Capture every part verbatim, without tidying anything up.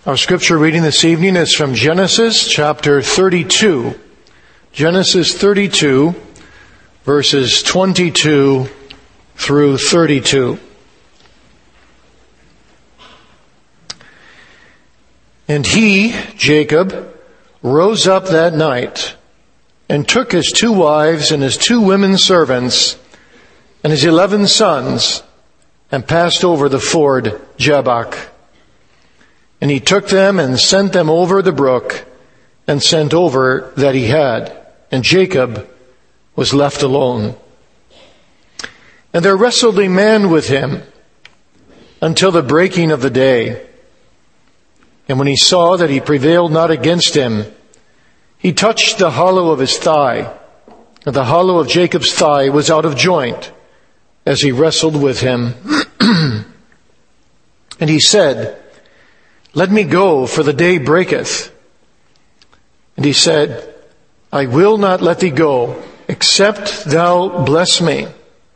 Our scripture reading this evening is from Genesis chapter thirty-two. Genesis thirty-two, verses twenty-two through thirty-two. And he, Jacob, rose up that night and took his two wives and his two women servants and his eleven sons and passed over the ford Jabbok. And he took them and sent them over the brook and sent over that he had. And Jacob was left alone. And there wrestled a man with him until the breaking of the day. And when he saw that he prevailed not against him, he touched the hollow of his thigh. And the hollow of Jacob's thigh was out of joint as he wrestled with him. And he said, "Let me go, for the day breaketh." And he said, "I will not let thee go, except thou bless me."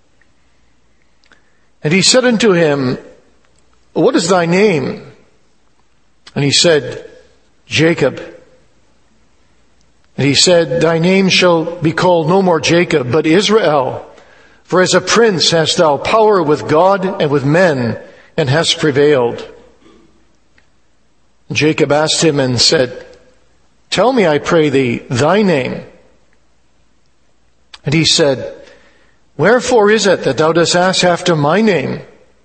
And he said unto him, "What is thy name?" And he said, "Jacob." And he said, "Thy name shall be called no more Jacob, but Israel. For as a prince hast thou power with God and with men, and hast prevailed." Jacob asked him and said, "Tell me, I pray thee, thy name." And he said, "Wherefore is it that thou dost ask after my name?"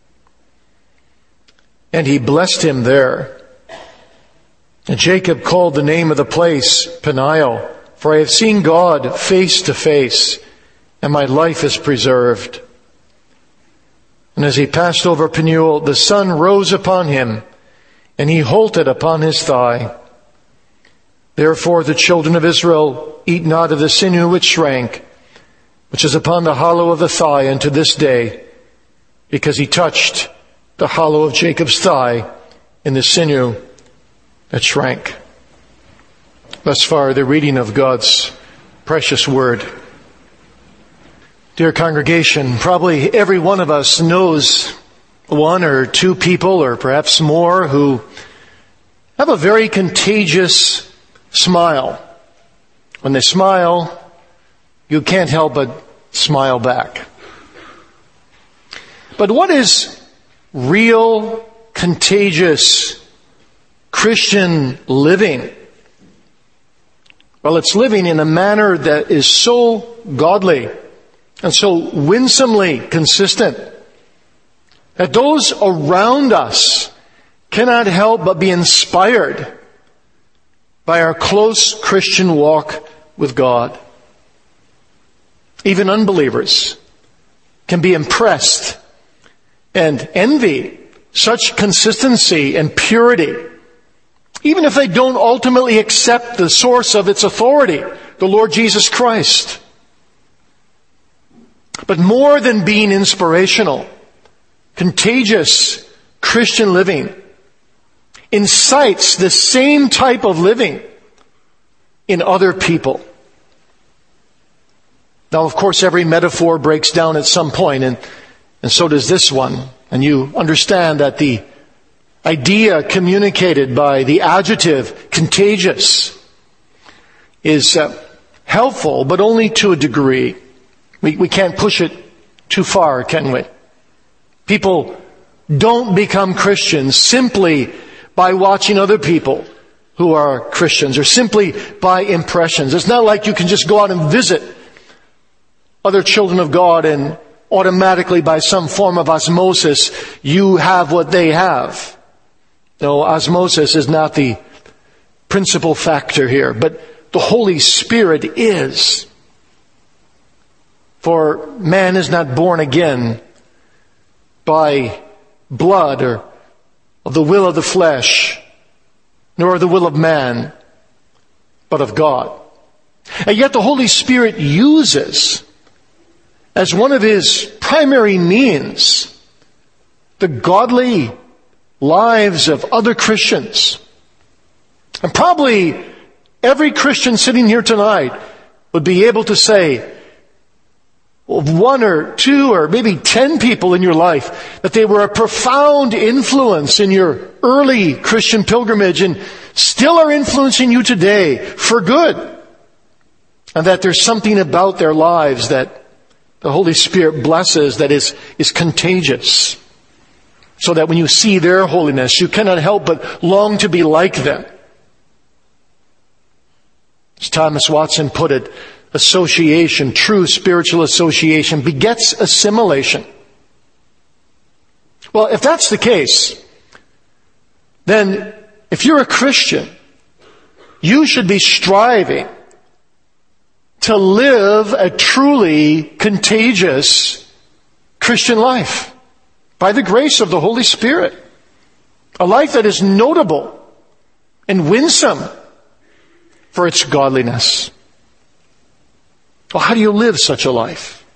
And he blessed him there. And Jacob called the name of the place Peniel, for I have seen God face to face, and my life is preserved. And as he passed over Peniel, the sun rose upon him, and he halted upon his thigh. Therefore the children of Israel eat not of the sinew which shrank, which is upon the hollow of the thigh unto this day, because he touched the hollow of Jacob's thigh in the sinew that shrank. Thus far, the reading of God's precious word. Dear congregation, probably every one of us knows one or two people, or perhaps more, who have a very contagious smile. When they smile, you can't help but smile back. But what is real, contagious Christian living? Well, it's living in a manner that is so godly and so winsomely consistent that those around us cannot help but be inspired by our close Christian walk with God. Even unbelievers can be impressed and envy such consistency and purity, even if they don't ultimately accept the source of its authority, the Lord Jesus Christ. But more than being inspirational, contagious Christian living incites the same type of living in other people. Now, of course, every metaphor breaks down at some point, and, and so does this one. And you understand that the idea communicated by the adjective contagious is uh, helpful, but only to a degree. We, we can't push it too far, can we? People don't become Christians simply by watching other people who are Christians, or simply by impressions. It's not like you can just go out and visit other children of God and automatically, by some form of osmosis, you have what they have. No, osmosis is not the principal factor here, but the Holy Spirit is. For man is not born again by blood or of the will of the flesh, nor the will of man, but of God. And yet the Holy Spirit uses, as one of His primary means, the godly lives of other Christians. And probably every Christian sitting here tonight would be able to say, of one or two or maybe ten people in your life, that they were a profound influence in your early Christian pilgrimage and still are influencing you today for good. And that there's something about their lives that the Holy Spirit blesses that is, is contagious. So that when you see their holiness, you cannot help but long to be like them. As Thomas Watson put it, association, true spiritual association, begets assimilation. Well, if that's the case, then if you're a Christian, you should be striving to live a truly contagious Christian life by the grace of the Holy Spirit. A life that is notable and winsome for its godliness. Well, how do you live such a life?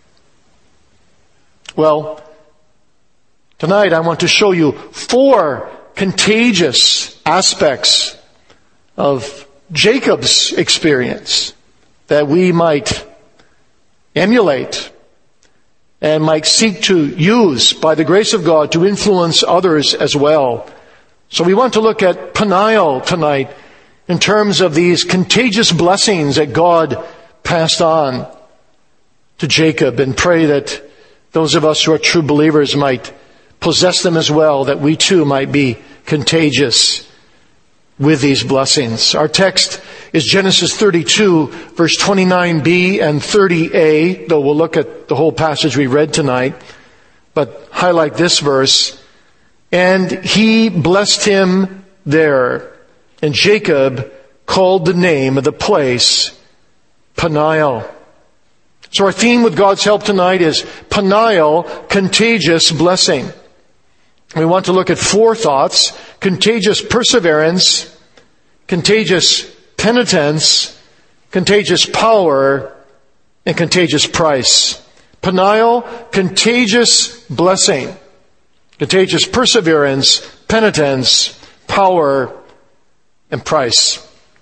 Well, tonight I want to show you four contagious aspects of Jacob's experience that we might emulate and might seek to use by the grace of God to influence others as well. So we want to look at Peniel tonight in terms of these contagious blessings that God passed on to Jacob, and pray that those of us who are true believers might possess them as well, that we too might be contagious with these blessings. Our text is Genesis thirty-two, verse twenty-nine b and thirty a, though we'll look at the whole passage we read tonight, but highlight this verse. And he blessed him there, and Jacob called the name of the place Peniel. So our theme with God's help tonight is Peniel, contagious blessing. We want to look at four thoughts: contagious perseverance, contagious penitence, contagious power, and contagious price. Peniel, contagious blessing, contagious perseverance, penitence, power, and price.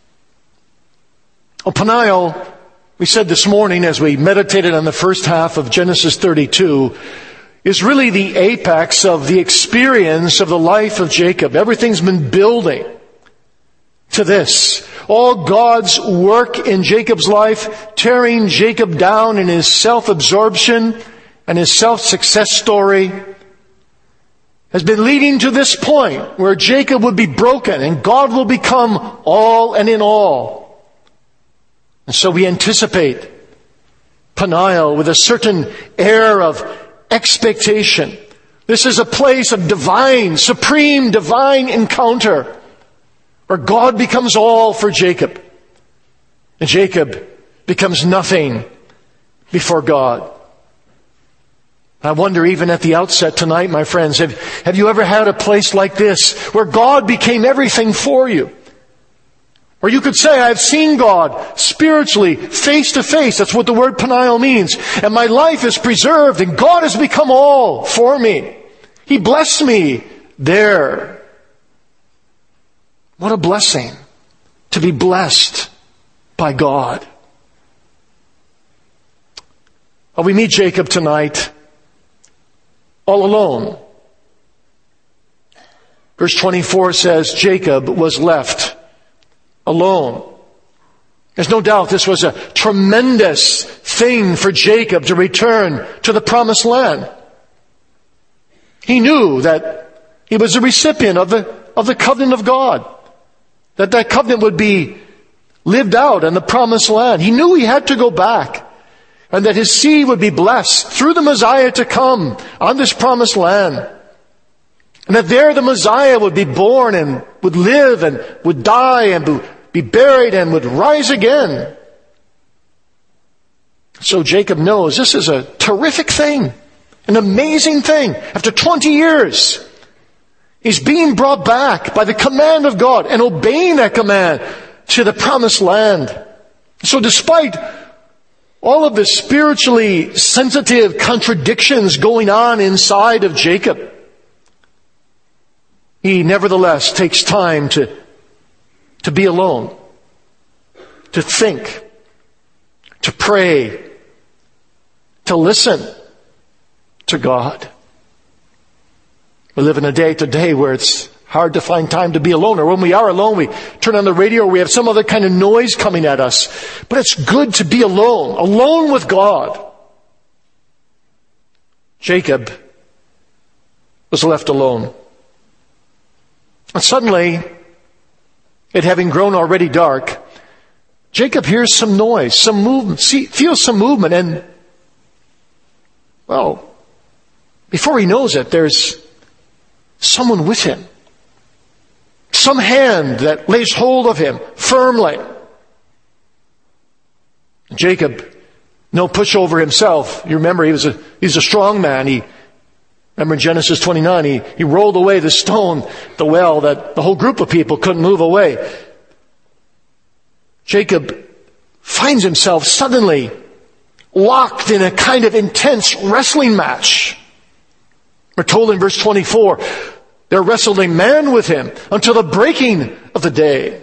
Oh, Peniel, we said this morning as we meditated on the first half of Genesis thirty-two, is really the apex of the experience of the life of Jacob. Everything's been building to this. All God's work in Jacob's life, tearing Jacob down in his self-absorption and his self-success story, has been leading to this point where Jacob would be broken and God will become all and in all. And so we anticipate Peniel with a certain air of expectation. This is a place of divine, supreme divine encounter where God becomes all for Jacob. And Jacob becomes nothing before God. I wonder, even at the outset tonight, my friends, have, have you ever had a place like this where God became everything for you? Or you could say, I've seen God spiritually, face to face. That's what the word Peniel means. And my life is preserved and God has become all for me. He blessed me there. What a blessing to be blessed by God. Well, we meet Jacob tonight all alone. Verse twenty-four says, Jacob was left alone. There's no doubt this was a tremendous thing for Jacob to return to the promised land. He knew that he was a recipient of the, of the covenant of God. That that covenant would be lived out in the promised land. He knew he had to go back. And that his seed would be blessed through the Messiah to come on this promised land. And that there the Messiah would be born and would live and would die and be buried and would rise again. So Jacob knows this is a terrific thing, an amazing thing. After twenty years, he's being brought back by the command of God and obeying that command to the promised land. So despite all of the spiritually sensitive contradictions going on inside of Jacob, he nevertheless takes time to, to be alone, to think, to pray, to listen to God. We live in a day today where it's hard to find time to be alone, or when we are alone, we turn on the radio or we have some other kind of noise coming at us. But it's good to be alone, alone with God. Jacob was left alone. And suddenly, it having grown already dark, Jacob hears some noise, some movement, see, feels some movement, and, well, before he knows it, there's someone with him. Some hand that lays hold of him firmly. Jacob, no pushover himself. You remember, he was a, he's a strong man. He, remember in Genesis twenty-nine, he, he rolled away the stone, the well, that the whole group of people couldn't move away. Jacob finds himself suddenly locked in a kind of intense wrestling match. We're told in verse twenty-four, there wrestled a man with him until the breaking of the day.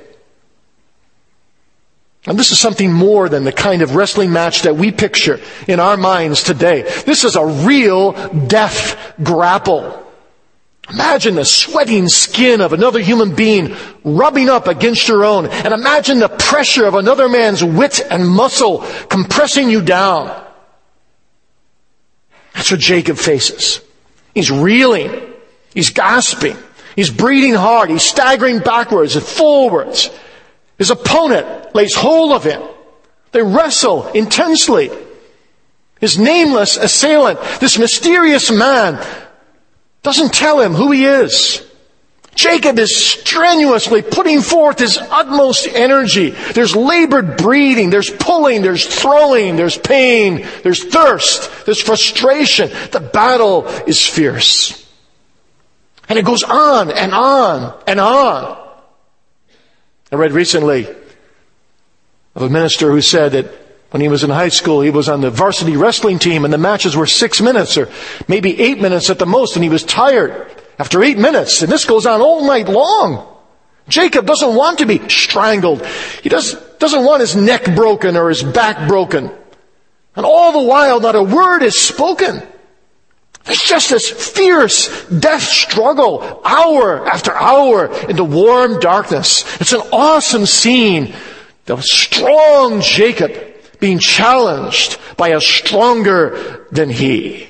And this is something more than the kind of wrestling match that we picture in our minds today. This is a real death grapple. Imagine the sweating skin of another human being rubbing up against your own. And imagine the pressure of another man's wit and muscle compressing you down. That's what Jacob faces. He's reeling. He's gasping. He's breathing hard. He's staggering backwards and forwards. His opponent lays hold of him. They wrestle intensely. His nameless assailant, this mysterious man, doesn't tell him who he is. Jacob is strenuously putting forth his utmost energy. There's labored breathing, there's pulling, there's throwing, there's pain, there's thirst, there's frustration. The battle is fierce. And it goes on and on and on. I read recently of a minister who said that when he was in high school, he was on the varsity wrestling team and the matches were six minutes or maybe eight minutes at the most, and he was tired after eight minutes. And this goes on all night long. Jacob doesn't want to be strangled. He does, doesn't want his neck broken or his back broken. And all the while, not a word is spoken. There's just this fierce death struggle, hour after hour in the warm darkness. It's an awesome scene. The strong Jacob being challenged by a stronger than he.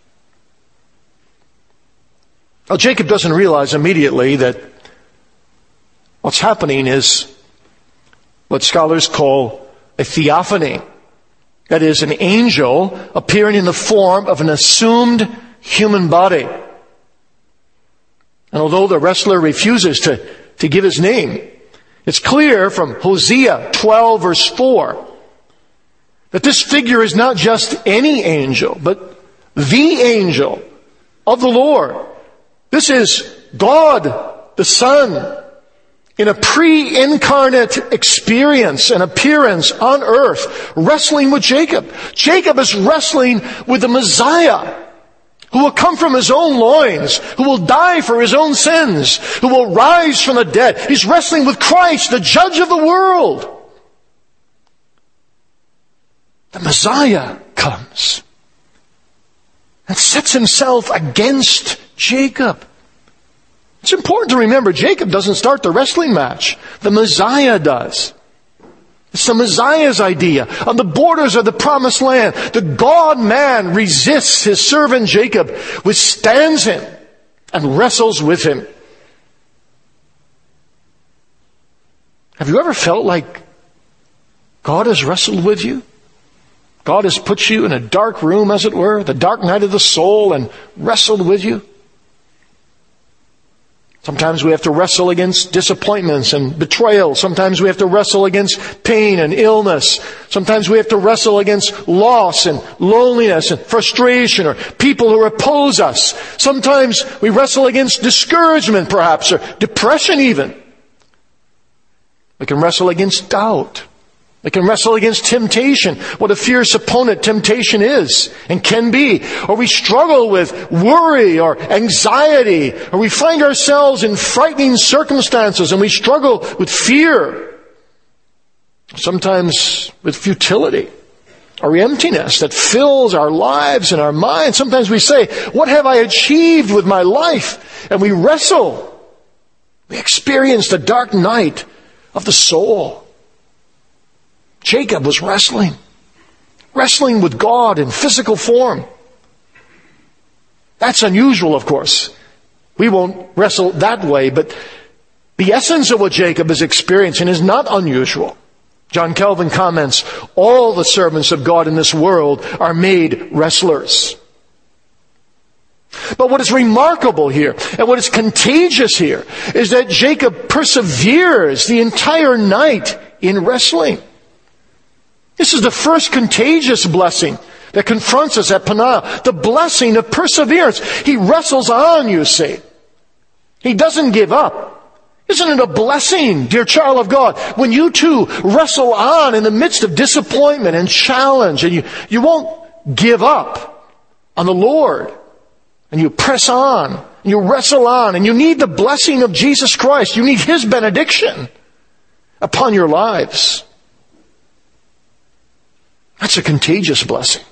Now, Jacob doesn't realize immediately that what's happening is what scholars call a theophany. That is, an angel appearing in the form of an assumed human body. And although the wrestler refuses to, to give his name, it's clear from Hosea twelve verse four that this figure is not just any angel, but the angel of the Lord. This is God, the Son, in a pre-incarnate experience and appearance on earth, wrestling with Jacob. Jacob is wrestling with the Messiah, who will come from his own loins, who will die for his own sins, who will rise from the dead. He's wrestling with Christ, the judge of the world. The Messiah comes and sets himself against Jacob. It's important to remember, Jacob doesn't start the wrestling match. The Messiah does. It's the Messiah's idea. On the borders of the promised land, the God-man resists his servant Jacob, withstands him, and wrestles with him. Have you ever felt like God has wrestled with you? God has put you in a dark room, as it were, the dark night of the soul, and wrestled with you? Sometimes we have to wrestle against disappointments and betrayal. Sometimes we have to wrestle against pain and illness. Sometimes we have to wrestle against loss and loneliness and frustration, or people who oppose us. Sometimes we wrestle against discouragement, perhaps, or depression even. We can wrestle against doubt. We can wrestle against temptation, what a fierce opponent temptation is and can be. Or we struggle with worry or anxiety, or we find ourselves in frightening circumstances and we struggle with fear. Sometimes with futility. or emptiness that fills our lives and our minds. Sometimes we say, what have I achieved with my life? And we wrestle. We experience the dark night of the soul. Jacob was wrestling. Wrestling with God in physical form. That's unusual, of course. We won't wrestle that way, but the essence of what Jacob is experiencing is not unusual. John Calvin comments, all the servants of God in this world are made wrestlers. But what is remarkable here, and what is contagious here, is that Jacob perseveres the entire night in wrestling. This is the first contagious blessing that confronts us at Peniel. The blessing of perseverance. He wrestles on, you see. He doesn't give up. Isn't it a blessing, dear child of God, when you too wrestle on in the midst of disappointment and challenge, and you, you won't give up on the Lord, and you press on, and you wrestle on, and you need the blessing of Jesus Christ. You need His benediction upon your lives. That's a contagious blessing.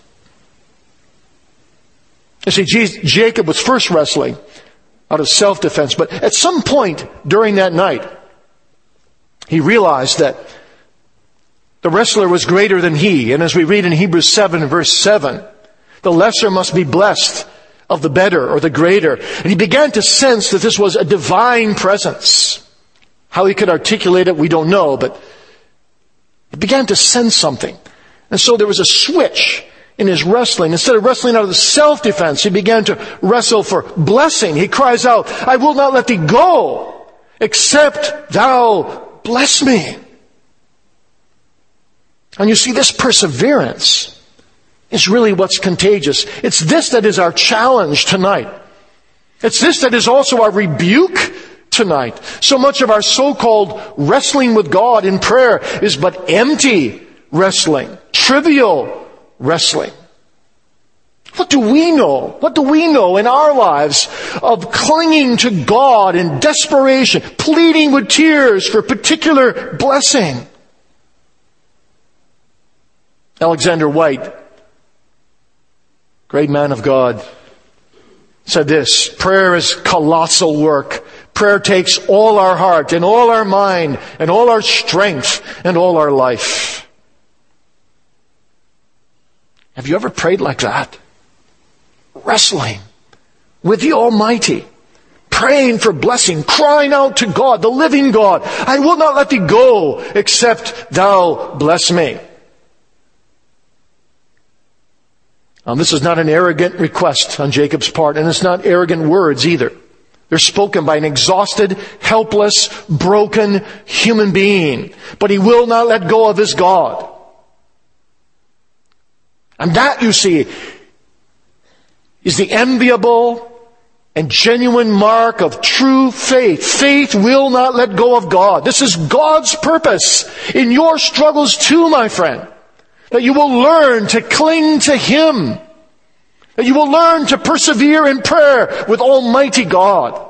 You see, Jacob was first wrestling out of self-defense, but at some point during that night, he realized that the wrestler was greater than he. And as we read in Hebrews seven, verse seven, the lesser must be blessed of the better or the greater. And he began to sense that this was a divine presence. How he could articulate it, we don't know, but he began to sense something. And so there was a switch in his wrestling. Instead of wrestling out of self-defense, he began to wrestle for blessing. He cries out, I will not let thee go, except thou bless me. And you see, this perseverance is really what's contagious. It's this that is our challenge tonight. It's this that is also our rebuke tonight. So much of our so-called wrestling with God in prayer is but empty wrestling, trivial wrestling. What do we know? What do we know in our lives of clinging to God in desperation, pleading with tears for particular blessing? Alexander White, great man of God, said this, prayer is colossal work. Prayer takes all our heart and all our mind and all our strength and all our life. Have you ever prayed like that? Wrestling with the Almighty, praying for blessing, crying out to God, the living God, I will not let thee go except thou bless me. Um, this is not an arrogant request on Jacob's part, and it's not arrogant words either. They're spoken by an exhausted, helpless, broken human being. But he will not let go of his God. And that, you see, is the enviable and genuine mark of true faith. Faith will not let go of God. This is God's purpose in your struggles too, my friend. That you will learn to cling to Him. That you will learn to persevere in prayer with Almighty God.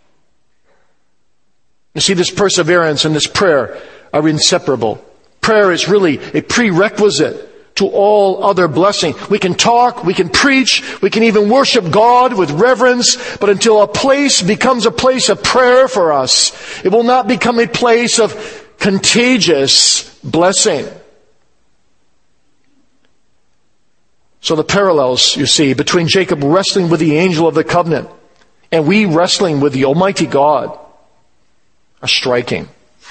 You see, this perseverance and this prayer are inseparable. Prayer is really a prerequisite to all other blessing. We can talk, we can preach, we can even worship God with reverence, but until a place becomes a place of prayer for us, it will not become a place of contagious blessing. So the parallels, you see, between Jacob wrestling with the angel of the covenant and we wrestling with the Almighty God are striking.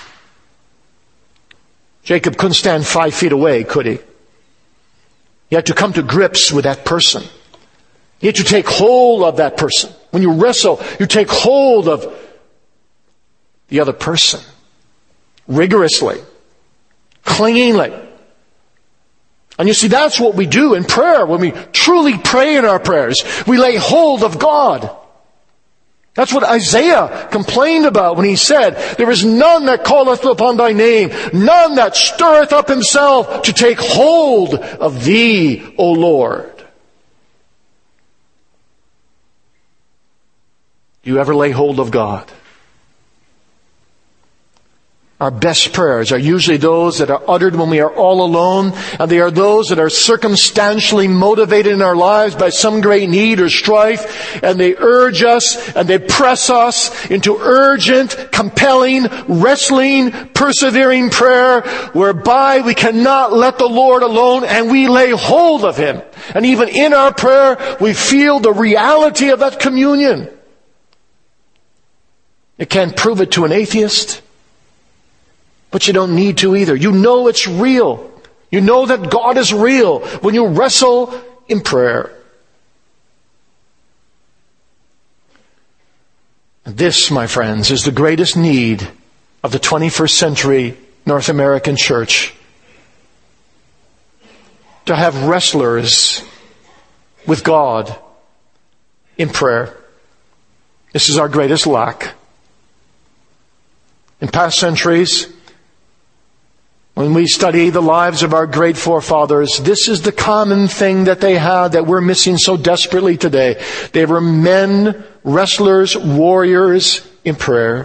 Jacob couldn't stand five feet away, could he? He had to come to grips with that person. He had to take hold of that person. When you wrestle, you take hold of the other person rigorously, clingingly. And you see, that's what we do in prayer. When we truly pray in our prayers, we lay hold of God. That's what Isaiah complained about when he said, there is none that calleth upon thy name, none that stirreth up himself to take hold of thee, O Lord. Do you ever lay hold of God? Our best prayers are usually those that are uttered when we are all alone, and they are those that are circumstantially motivated in our lives by some great need or strife, and they urge us and they press us into urgent, compelling, wrestling, persevering prayer, whereby we cannot let the Lord alone and we lay hold of Him. And even in our prayer, we feel the reality of that communion. You can't prove it to an atheist. But you don't need to either. You know it's real. You know that God is real when you wrestle in prayer. And this, my friends, is the greatest need of the twenty-first century North American church. To have wrestlers with God in prayer. This is our greatest lack. In past centuries, when we study the lives of our great forefathers, this is the common thing that they had that we're missing so desperately today. They were men, wrestlers, warriors in prayer.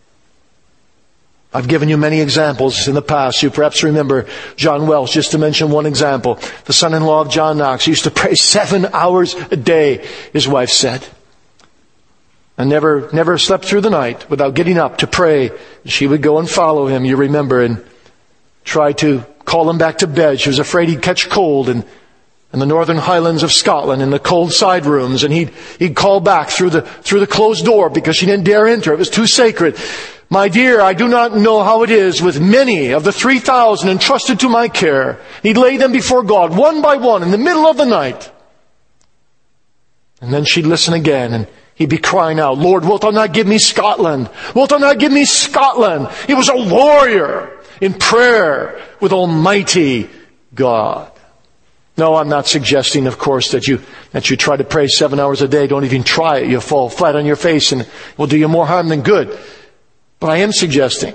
I've given you many examples in the past. You perhaps remember John Welsh, just to mention one example. The son-in-law of John Knox used to pray seven hours a day, his wife said. And never, never slept through the night without getting up to pray. She would go and follow him, you remember, and try to call him back to bed. She was afraid he'd catch cold in, in the northern highlands of Scotland in the cold side rooms, and he'd, he'd call back through the, through the closed door because she didn't dare enter. It was too sacred. My dear, I do not know how it is with many of the three thousand entrusted to my care. He'd lay them before God one by one in the middle of the night. And then she'd listen again, and he'd be crying out, Lord, wilt thou not give me Scotland? Wilt thou not give me Scotland? He was a warrior in prayer with Almighty God. No, I'm not suggesting, of course, that you that you try to pray seven hours a day. Don't even try it. You'll fall flat on your face and it will do you more harm than good. But I am suggesting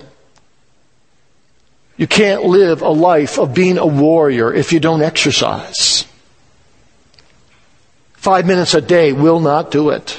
you can't live a life of being a warrior if you don't exercise. Five minutes a day will not do it.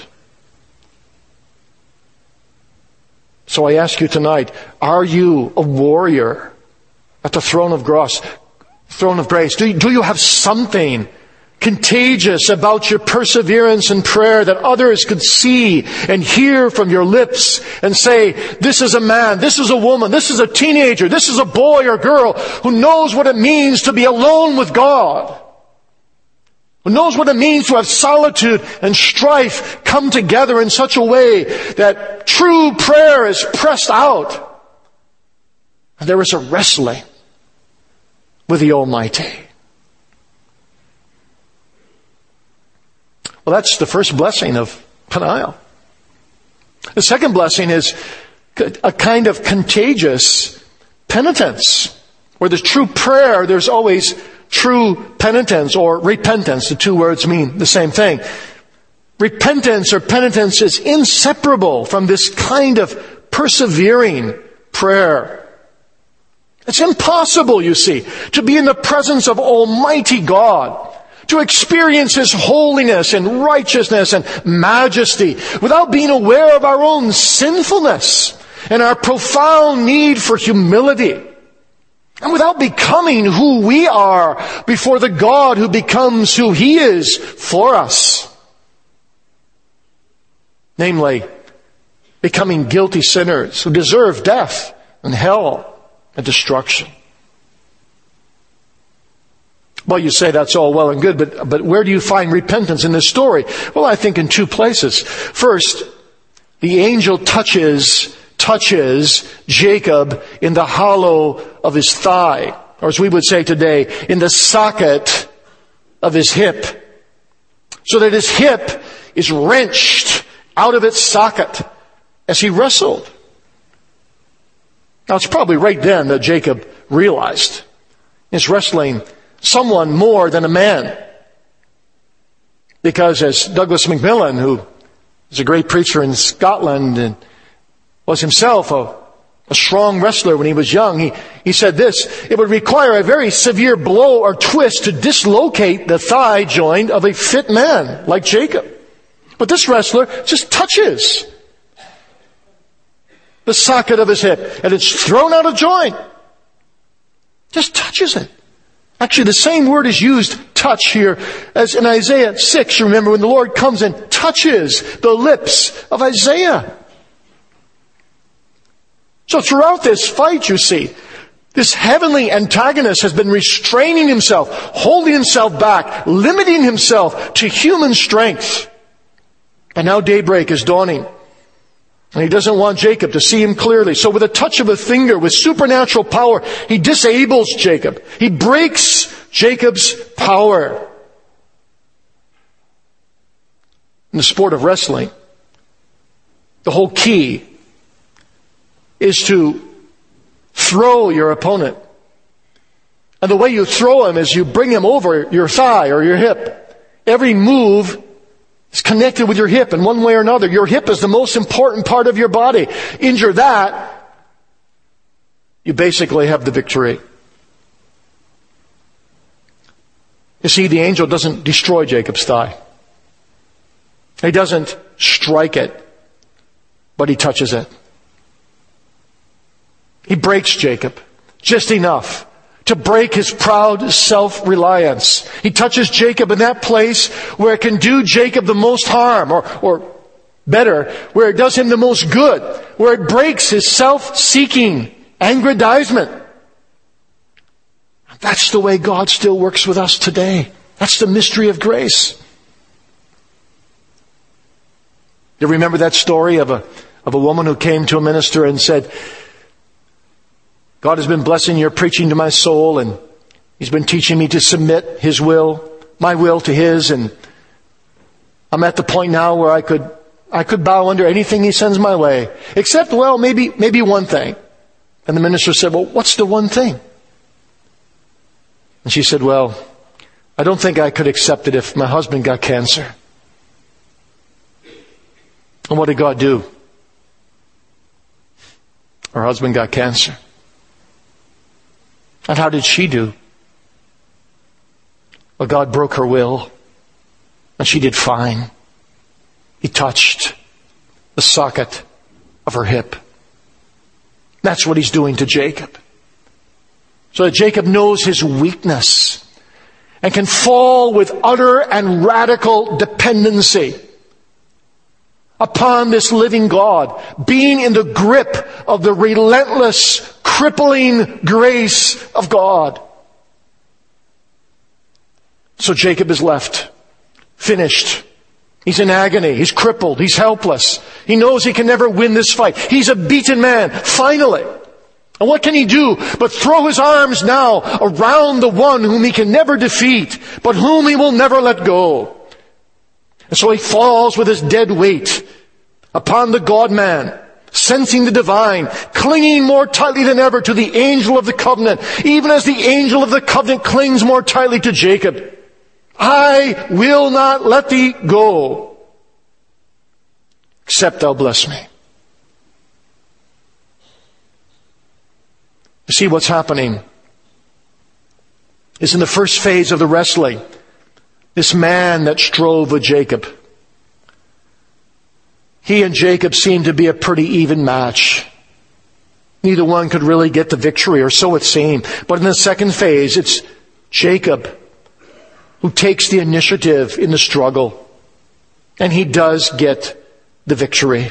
So I ask you tonight, are you a warrior at the throne of grace? Throne of grace? Do you, do you have something contagious about your perseverance in prayer that others could see and hear from your lips and say, this is a man, this is a woman, this is a teenager, this is a boy or girl who knows what it means to be alone with God, who knows what it means to have solitude and strife come together in such a way that true prayer is pressed out and there is a wrestling with the Almighty. Well, that's the first blessing of Peniel. The second blessing is a kind of contagious penitence. Where there's true prayer, there's always true penitence or repentance. The two words mean the same thing. Repentance or penitence is inseparable from this kind of persevering prayer. It's impossible, you see, to be in the presence of Almighty God, to experience His holiness and righteousness and majesty without being aware of our own sinfulness and our profound need for humility, and without becoming who we are before the God who becomes who He is for us. Namely, becoming guilty sinners who deserve death and hell and destruction. Well, you say that's all well and good, but, but where do you find repentance in this story? Well, I think in two places. First, the angel touches, touches Jacob in the hollow of his thigh, or as we would say today, in the socket of his hip, so that his hip is wrenched out of its socket as he wrestled. Now, it's probably right then that Jacob realized he's wrestling someone more than a man. Because as Douglas Macmillan, who is a great preacher in Scotland and was himself a, a strong wrestler when he was young, he, he said this: it would require a very severe blow or twist to dislocate the thigh joint of a fit man like Jacob. But this wrestler just touches the socket of his hip, and it's thrown out of joint. Just touches it. Actually, the same word is used, touch, here as in Isaiah six. You remember when the Lord comes and touches the lips of Isaiah. So throughout this fight, you see, this heavenly antagonist has been restraining himself, holding himself back, limiting himself to human strength. And now daybreak is dawning. And he doesn't want Jacob to see him clearly. So with a touch of a finger, with supernatural power, he disables Jacob. He breaks Jacob's power. In the sport of wrestling, the whole key is to throw your opponent. And the way you throw him is you bring him over your thigh or your hip. Every move is connected with your hip in one way or another. Your hip is the most important part of your body. Injure that, you basically have the victory. You see, the angel doesn't destroy Jacob's thigh. He doesn't strike it, but he touches it. He breaks Jacob just enough to break his proud self-reliance. He touches Jacob in that place where it can do Jacob the most harm, or, or better, where it does him the most good, where it breaks his self-seeking aggrandizement. That's the way God still works with us today. That's the mystery of grace. You remember that story of a, of a woman who came to a minister and said, God has been blessing your preaching to my soul, and He's been teaching me to submit His will, my will to His, and I'm at the point now where I could, I could bow under anything He sends my way, except, well, maybe, maybe one thing. And the minister said, well, what's the one thing? And she said, well, I don't think I could accept it if my husband got cancer. And what did God do? Her husband got cancer. And how did she do? Well, God broke her will, and she did fine. He touched the socket of her hip. That's what He's doing to Jacob. So that Jacob knows his weakness and can fall with utter and radical dependency upon this living God, being in the grip of the relentless, crippling grace of God. So Jacob is left, finished. He's in agony. He's crippled. He's helpless. He knows he can never win this fight. He's a beaten man, finally. And what can he do but throw his arms now around the one whom he can never defeat, but whom he will never let go? And so he falls with his dead weight upon the God-man, sensing the divine, clinging more tightly than ever to the angel of the covenant, even as the angel of the covenant clings more tightly to Jacob. I will not let thee go, except thou bless me. You see, what's happening is in the first phase of the wrestling, this man that strove with Jacob, he and Jacob seemed to be a pretty even match. Neither one could really get the victory, or so it seemed. But in the second phase, it's Jacob who takes the initiative in the struggle. And he does get the victory.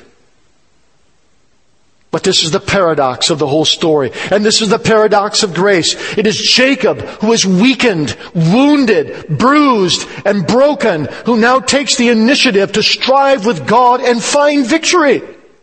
But this is the paradox of the whole story. And this is the paradox of grace. It is Jacob who is weakened, wounded, bruised, and broken, who now takes the initiative to strive with God and find victory.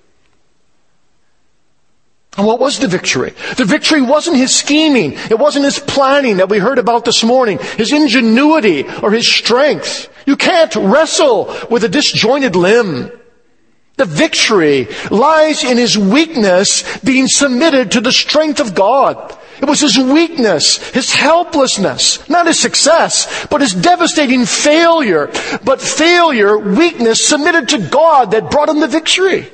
And what was the victory? The victory wasn't his scheming. It wasn't his planning that we heard about this morning, his ingenuity or his strength. You can't wrestle with a disjointed limb. The victory lies in his weakness being submitted to the strength of God. It was his weakness, his helplessness, not his success, but his devastating failure. But failure, weakness, submitted to God that brought him the victory.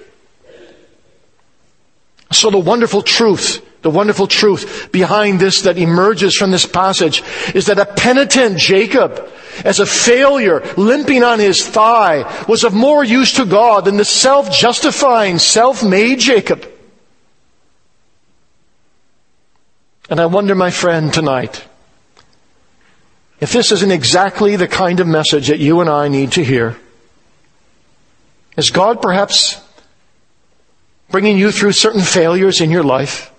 So the wonderful truth, the wonderful truth behind this that emerges from this passage is that a penitent Jacob, as a failure, limping on his thigh, was of more use to God than the self-justifying, self-made Jacob. And I wonder, my friend, tonight, if this isn't exactly the kind of message that you and I need to hear. Is God perhaps bringing you through certain failures in your life?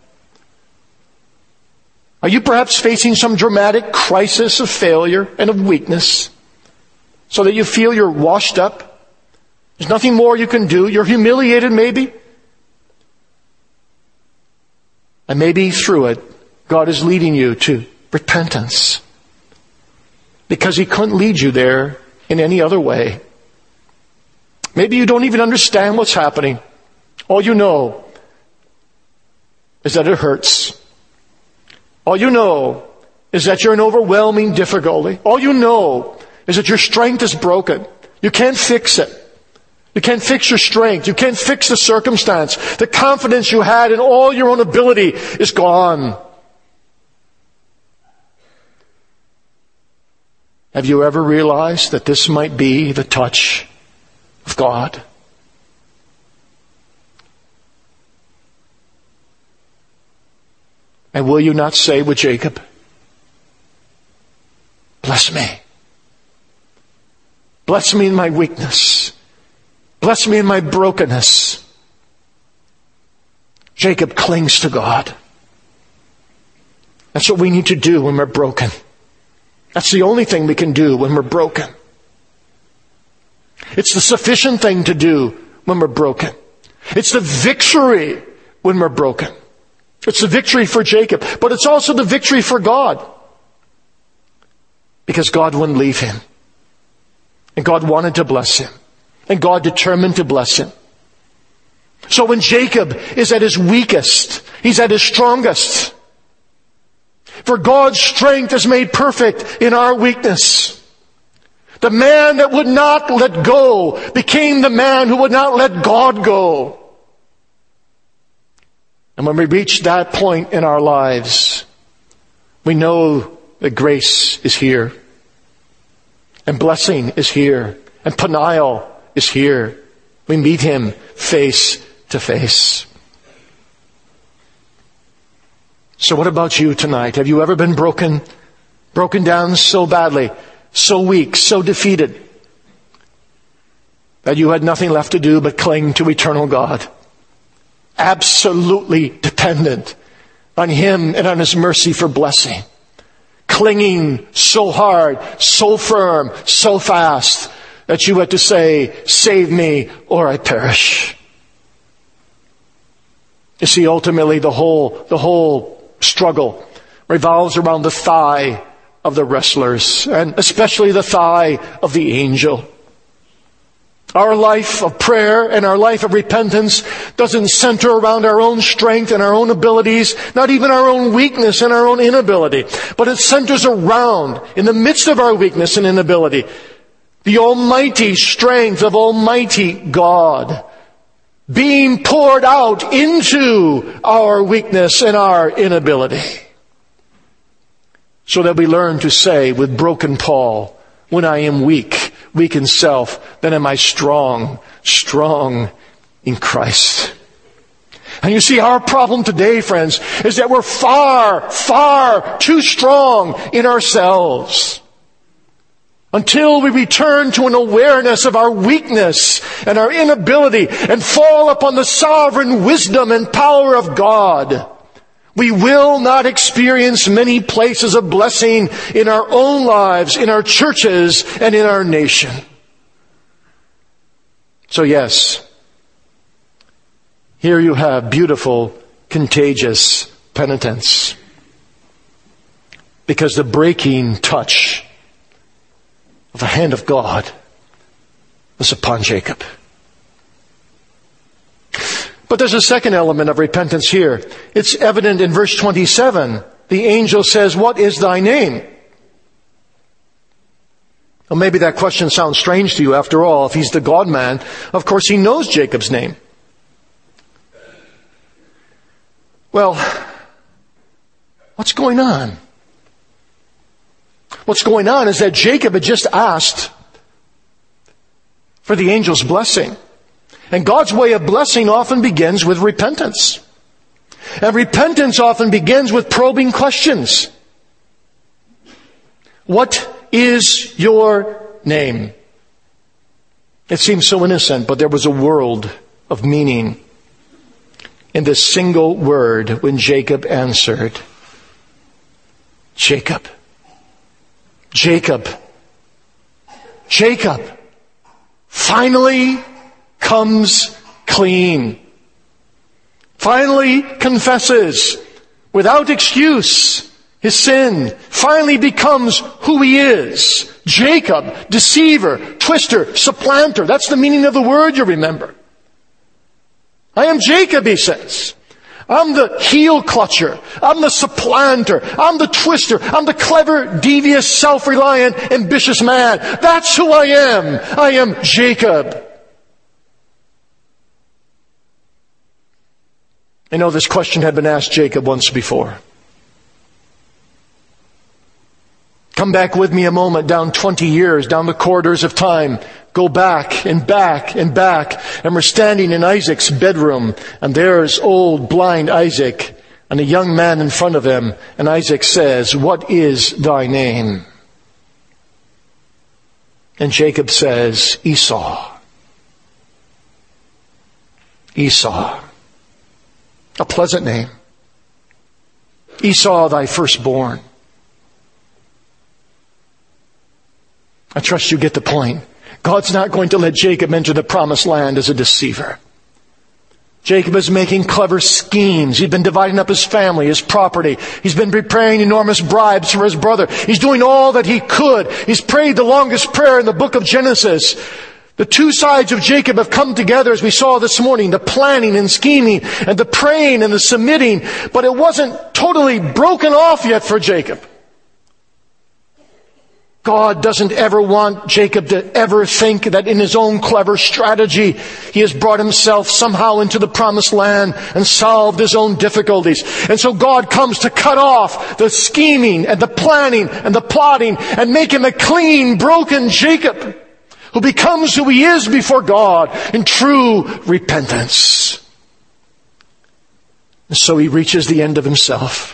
Are you perhaps facing some dramatic crisis of failure and of weakness so that you feel you're washed up? There's nothing more you can do. You're humiliated maybe. And maybe through it, God is leading you to repentance. Because He couldn't lead you there in any other way. Maybe you don't even understand what's happening. All you know is that it hurts. All you know is that you're in overwhelming difficulty. All you know is that your strength is broken. You can't fix it. You can't fix your strength. You can't fix the circumstance. The confidence you had in all your own ability is gone. Have you ever realized that this might be the touch of God? And will you not say with Jacob, bless me. Bless me in my weakness. Bless me in my brokenness. Jacob clings to God. That's what we need to do when we're broken. That's the only thing we can do when we're broken. It's the sufficient thing to do when we're broken. It's the victory when we're broken. It's the victory for Jacob, but it's also the victory for God. Because God wouldn't leave him. And God wanted to bless him. And God determined to bless him. So when Jacob is at his weakest, he's at his strongest. For God's strength is made perfect in our weakness. The man that would not let go became the man who would not let God go. And when we reach that point in our lives, we know that grace is here. And blessing is here. And Peniel is here. We meet him face to face. So what about you tonight? Have you ever been broken, broken down so badly, so weak, so defeated, that you had nothing left to do but cling to eternal God? Absolutely dependent on Him and on His mercy for blessing. Clinging so hard, so firm, so fast, that you had to say, save me or I perish. You see, ultimately the whole, the whole struggle revolves around the thigh of the wrestlers, and especially the thigh of the angel. Our life of prayer and our life of repentance doesn't center around our own strength and our own abilities, not even our own weakness and our own inability, but it centers around, in the midst of our weakness and inability, the almighty strength of Almighty God being poured out into our weakness and our inability. So that we learn to say with broken Paul, when I am weak, weak in self, then am I strong, strong in Christ. And you see, our problem today, friends, is that we're far, far too strong in ourselves. Until we return to an awareness of our weakness and our inability and fall upon the sovereign wisdom and power of God, we will not experience many places of blessing in our own lives, in our churches, and in our nation. So yes, here you have beautiful, contagious penitence. Because the breaking touch of the hand of God was upon Jacob. But there's a second element of repentance here. It's evident in verse twenty-seven. The angel says, what is thy name? Well, maybe that question sounds strange to you. After all, if he's the God-man, of course he knows Jacob's name. Well, what's going on? What's going on is that Jacob had just asked for the angel's blessing. And God's way of blessing often begins with repentance. And repentance often begins with probing questions. What is your name? It seems so innocent, but there was a world of meaning in this single word when Jacob answered, Jacob. Jacob. Jacob finally comes clean. Finally confesses without excuse his sin. Finally becomes who he is. Jacob, deceiver, twister, supplanter. That's the meaning of the word, you remember. I am Jacob, he says. I'm the heel clutcher. I'm the supplanter. I'm the twister. I'm the clever, devious, self-reliant, ambitious man. That's who I am. I am Jacob. I know this question had been asked Jacob once before. Come back with me a moment down twenty years, down the corridors of time. Go back and back and back. And we're standing in Isaac's bedroom. And there's old blind Isaac and a young man in front of him. And Isaac says, what is thy name? And Jacob says, Esau. Esau. A pleasant name. Esau, thy firstborn. I trust you get the point. God's not going to let Jacob enter the promised land as a deceiver. Jacob is making clever schemes. He's been dividing up his family, his property. He's been preparing enormous bribes for his brother. He's doing all that he could. He's prayed the longest prayer in the book of Genesis. The two sides of Jacob have come together, as we saw this morning, the planning and scheming and the praying and the submitting, but it wasn't totally broken off yet for Jacob. God doesn't ever want Jacob to ever think that in his own clever strategy he has brought himself somehow into the promised land and solved his own difficulties. And so God comes to cut off the scheming and the planning and the plotting and make him a clean, broken Jacob who becomes who he is before God in true repentance. And so he reaches the end of himself.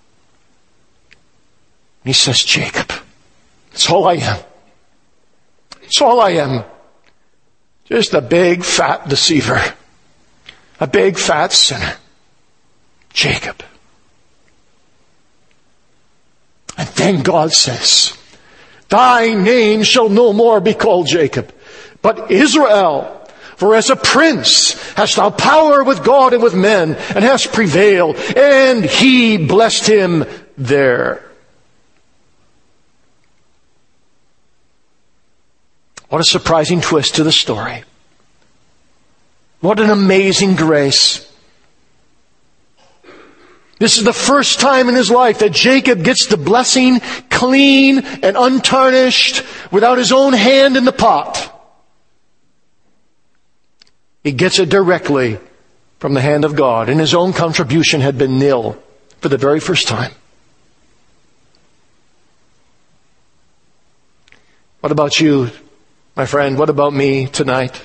He says, Jacob. It's all I am. It's all I am. Just a big, fat deceiver. A big, fat sinner. Jacob. And then God says, thy name shall no more be called Jacob, but Israel. For as a prince hast thou power with God and with men, and hast prevailed. And he blessed him there. What a surprising twist to the story. What an amazing grace. This is the first time in his life that Jacob gets the blessing clean and untarnished without his own hand in the pot. He gets it directly from the hand of God, and his own contribution had been nil for the very first time. What about you, my friend? What about me tonight?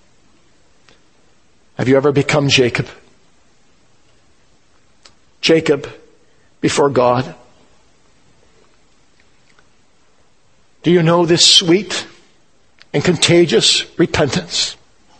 Have you ever become Jacob? Jacob before God. Do you know this sweet and contagious repentance?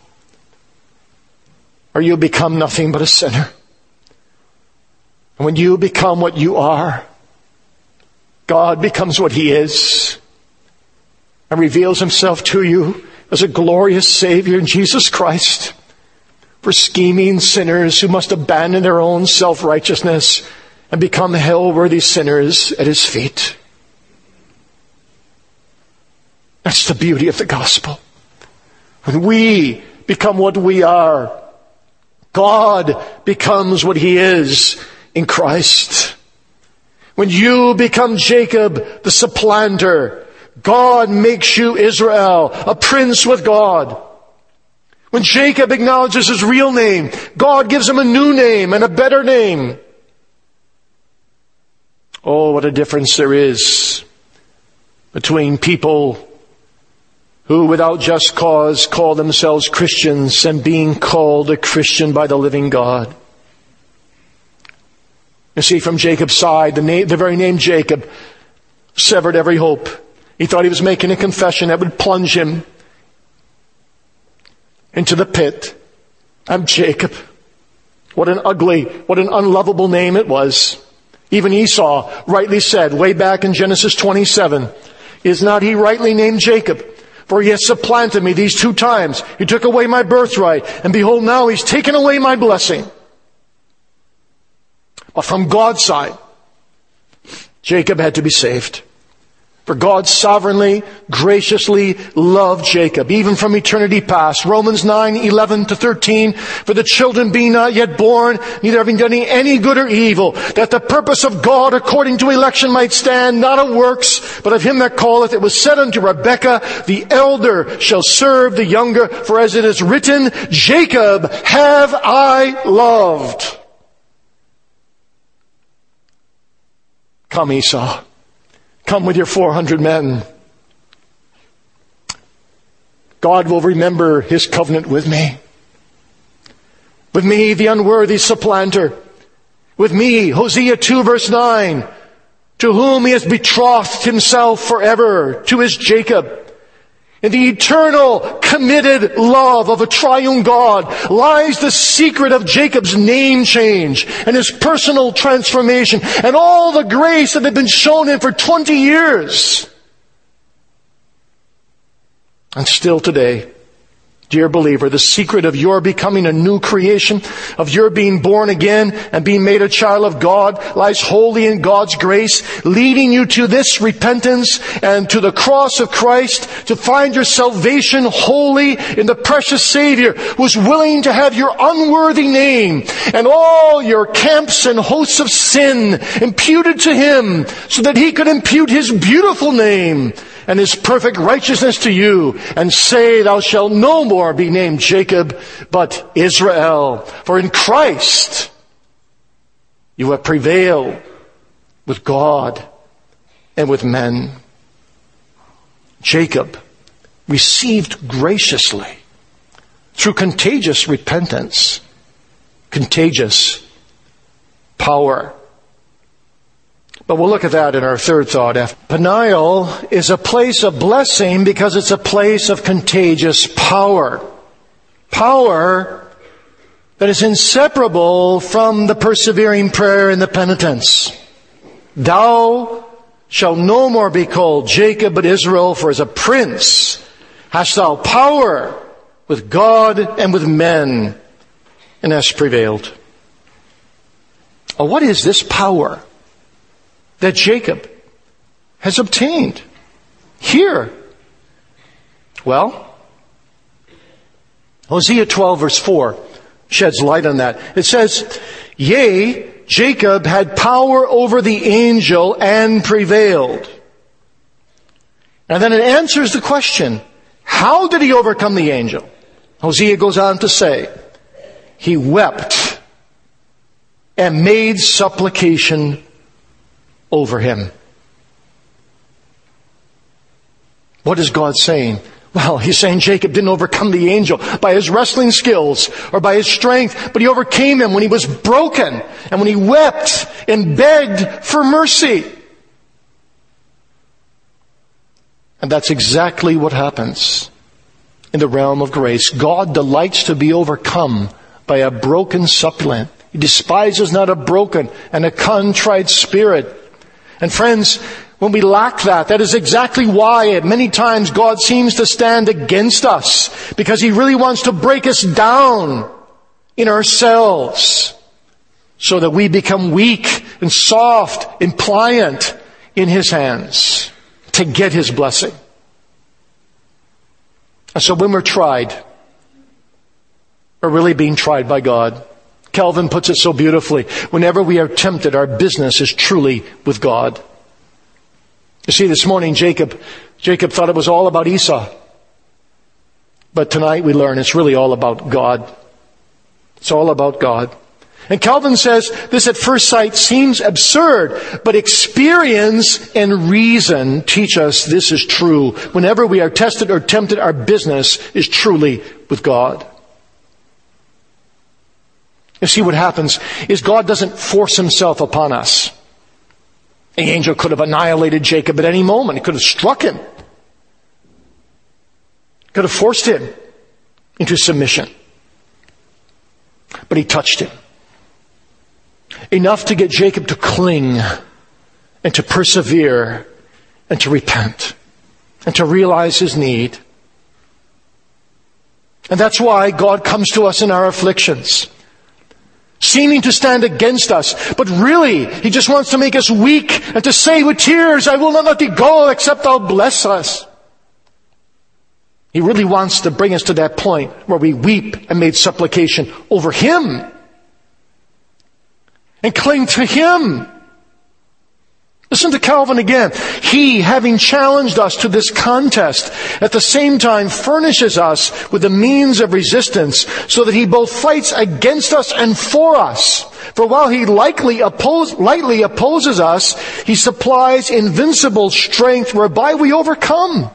Or you become nothing but a sinner. And when you become what you are, God becomes what He is and reveals Himself to you as a glorious Savior in Jesus Christ for scheming sinners who must abandon their own self-righteousness and become hell-worthy sinners at His feet. That's the beauty of the gospel. When we become what we are, God becomes what He is in Christ. When you become Jacob, the supplanter, God makes you Israel, a prince with God. When Jacob acknowledges his real name, God gives him a new name and a better name. Oh, what a difference there is between people who without just cause call themselves Christians and being called a Christian by the living God. You see, from Jacob's side, the, name, the very name Jacob severed every hope. He thought he was making a confession that would plunge him into the pit. I'm Jacob. What an ugly, what an unlovable name it was. Even Esau rightly said, way back in Genesis twenty-seven, is not he rightly named Jacob? For he has supplanted me these two times. He took away my birthright, and behold, now he's taken away my blessing. But from God's side, Jacob had to be saved. For God sovereignly, graciously loved Jacob, even from eternity past. Romans nine, eleven to thirteen. For the children being not yet born, neither having done any good or evil, that the purpose of God according to election might stand, not of works, but of him that calleth. It was said unto Rebekah, the elder shall serve the younger. For as it is written, Jacob have I loved. Come, Esau. Come with your four hundred men. God will remember his covenant with me. With me, the unworthy supplanter. With me, Hosea two verse nine, to whom he has betrothed himself forever, to his Jacob. In the eternal, committed love of a triune God lies the secret of Jacob's name change and his personal transformation and all the grace that had been shown him for twenty years. And still today, dear believer, the secret of your becoming a new creation, of your being born again and being made a child of God, lies wholly in God's grace, leading you to this repentance and to the cross of Christ, to find your salvation wholly in the precious Savior who is willing to have your unworthy name and all your camps and hosts of sin imputed to him so that he could impute his beautiful name and his perfect righteousness to you, and say, thou shalt no more be named Jacob, but Israel. For in Christ you have prevailed with God and with men. Jacob received graciously, through contagious repentance, contagious power. But we'll look at that in our third thought. Peniel is a place of blessing because it's a place of contagious power. Power that is inseparable from the persevering prayer and the penitence. Thou shalt no more be called Jacob, but Israel, for as a prince hast thou power with God and with men, and hast prevailed. Oh, what is this power that Jacob has obtained here? Well, Hosea twelve verse four sheds light on that. It says, yea, Jacob had power over the angel and prevailed. And then it answers the question, how did he overcome the angel? Hosea goes on to say, he wept and made supplication over him. What is God saying? Well, he's saying Jacob didn't overcome the angel by his wrestling skills or by his strength, but he overcame him when he was broken and when he wept and begged for mercy. And that's exactly what happens in the realm of grace. God delights to be overcome by a broken suppliant. He despises not a broken and a contrite spirit. And friends, when we lack that, that is exactly why many times God seems to stand against us, because he really wants to break us down in ourselves so that we become weak and soft and pliant in his hands to get his blessing. And so when we're tried, we're really being tried by God. Calvin puts it so beautifully. Whenever we are tempted, our business is truly with God. You see, this morning, Jacob, Jacob thought it was all about Esau. But tonight we learn it's really all about God. It's all about God. And Calvin says this at first sight seems absurd, but experience and reason teach us this is true. Whenever we are tested or tempted, our business is truly with God. You see, what happens is God doesn't force himself upon us. The angel could have annihilated Jacob at any moment. He could have struck him. Could have forced him into submission. But he touched him. Enough to get Jacob to cling and to persevere and to repent and to realize his need. And that's why God comes to us in our afflictions, seeming to stand against us. But really, he just wants to make us weak and to say with tears, I will not let thee go except thou bless us. He really wants to bring us to that point where we weep and made supplication over him and cling to him. Listen to Calvin again. He, having challenged us to this contest, at the same time furnishes us with the means of resistance, so that he both fights against us and for us. For while he likely oppose, lightly opposes us, he supplies invincible strength whereby we overcome.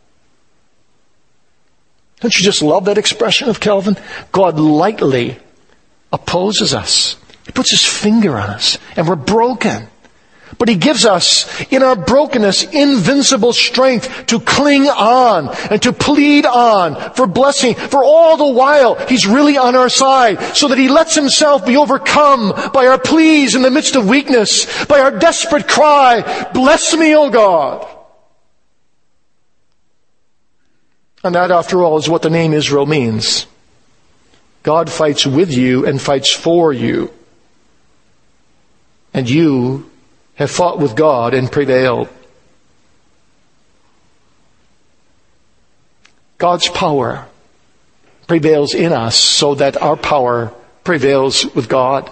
Don't you just love that expression of Calvin? God lightly opposes us. He puts his finger on us, and we're broken. But he gives us, in our brokenness, invincible strength to cling on and to plead on for blessing. For all the while, he's really on our side, so that he lets himself be overcome by our pleas in the midst of weakness, by our desperate cry, bless me, O God. And that, after all, is what the name Israel means. God fights with you and fights for you. And you have fought with God and prevailed. God's power prevails in us so that our power prevails with God.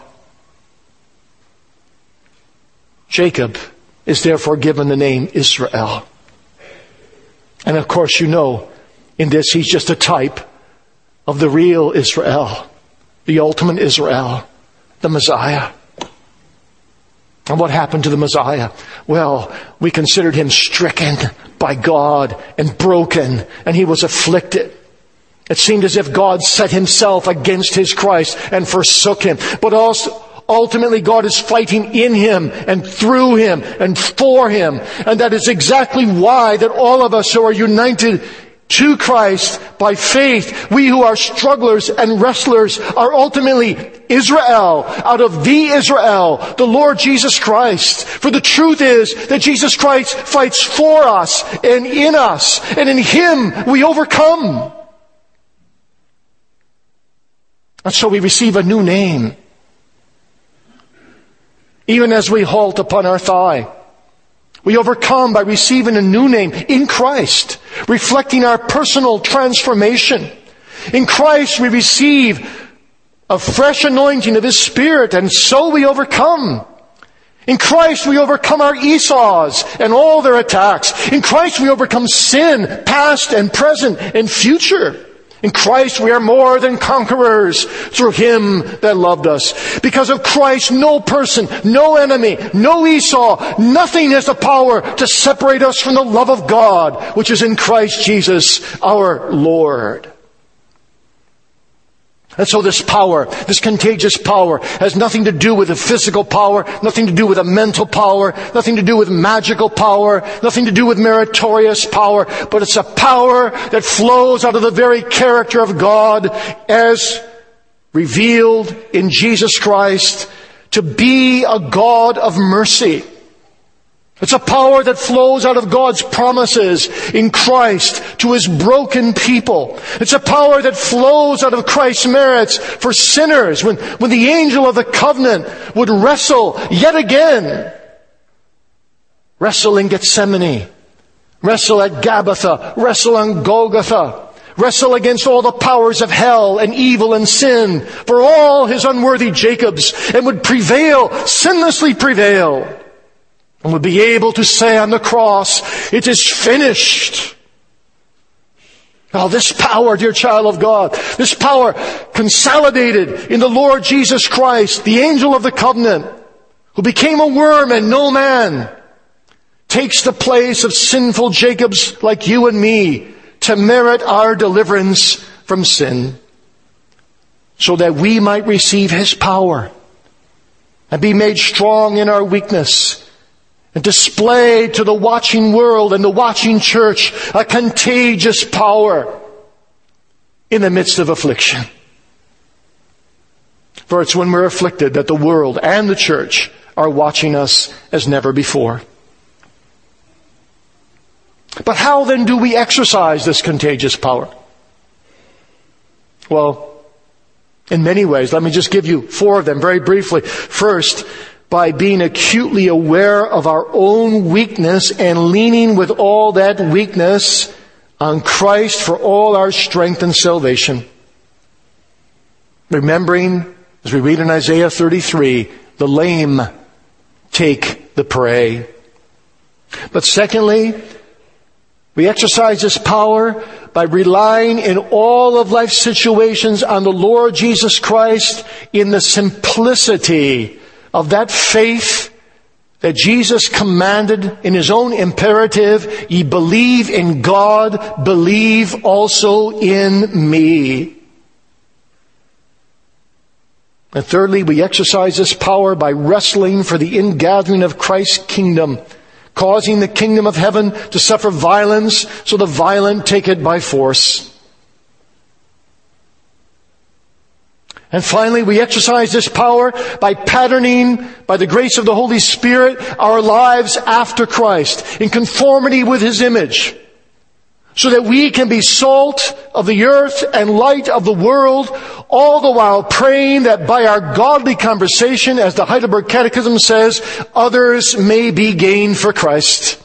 Jacob is therefore given the name Israel. And of course, you know, in this he's just a type of the real Israel, the ultimate Israel, the Messiah. And what happened to the Messiah? Well, we considered him stricken by God and broken, and he was afflicted. It seemed as if God set himself against his Christ and forsook him. But also, ultimately, God is fighting in him and through him and for him. And that is exactly why that all of us who are united to Christ by faith, we who are strugglers and wrestlers are ultimately Israel, out of the Israel, the Lord Jesus Christ. For the truth is that Jesus Christ fights for us and in us, and in him we overcome. And so we receive a new name, even as we halt upon our thigh. We overcome by receiving a new name in Christ, reflecting our personal transformation. In Christ we receive a fresh anointing of his Spirit, and so we overcome. In Christ we overcome our Esau's and all their attacks. In Christ we overcome sin, past and present and future. In Christ we are more than conquerors through him that loved us. Because of Christ, no person, no enemy, no Esau, nothing has the power to separate us from the love of God, which is in Christ Jesus our Lord. And so this power, this contagious power, has nothing to do with a physical power, nothing to do with a mental power, nothing to do with magical power, nothing to do with meritorious power, but it's a power that flows out of the very character of God as revealed in Jesus Christ to be a God of mercy. It's a power that flows out of God's promises in Christ to his broken people. It's a power that flows out of Christ's merits for sinners. When, when the angel of the covenant would wrestle yet again, wrestle in Gethsemane, wrestle at Gabbatha, wrestle on Golgotha, wrestle against all the powers of hell and evil and sin for all his unworthy Jacobs, and would prevail, sinlessly prevail. And would be able to say on the cross, it is finished. Oh, this power, dear child of God, this power consolidated in the Lord Jesus Christ, the angel of the covenant, who became a worm and no man, takes the place of sinful Jacobs like you and me to merit our deliverance from sin. so that we might receive His power and be made strong in our weakness, and display to the watching world and the watching church a contagious power in the midst of affliction. For it's when we're afflicted that the world and the church are watching us as never before. But how then do we exercise this contagious power? Well, in many ways. Let me just give you four of them very briefly. First, by being acutely aware of our own weakness and leaning with all that weakness on Christ for all our strength and salvation. Remembering, as we read in Isaiah thirty-three, the lame take the prey. But secondly, we exercise this power by relying in all of life's situations on the Lord Jesus Christ in the simplicity of that faith that Jesus commanded in His own imperative, ye believe in God, believe also in me. And thirdly, we exercise this power by wrestling for the ingathering of Christ's kingdom, causing the kingdom of heaven to suffer violence, so the violent take it by force. And finally, we exercise this power by patterning, by the grace of the Holy Spirit, our lives after Christ, in conformity with His image, so that we can be salt of the earth and light of the world, all the while praying that by our godly conversation, as the Heidelberg Catechism says, others may be gained for Christ.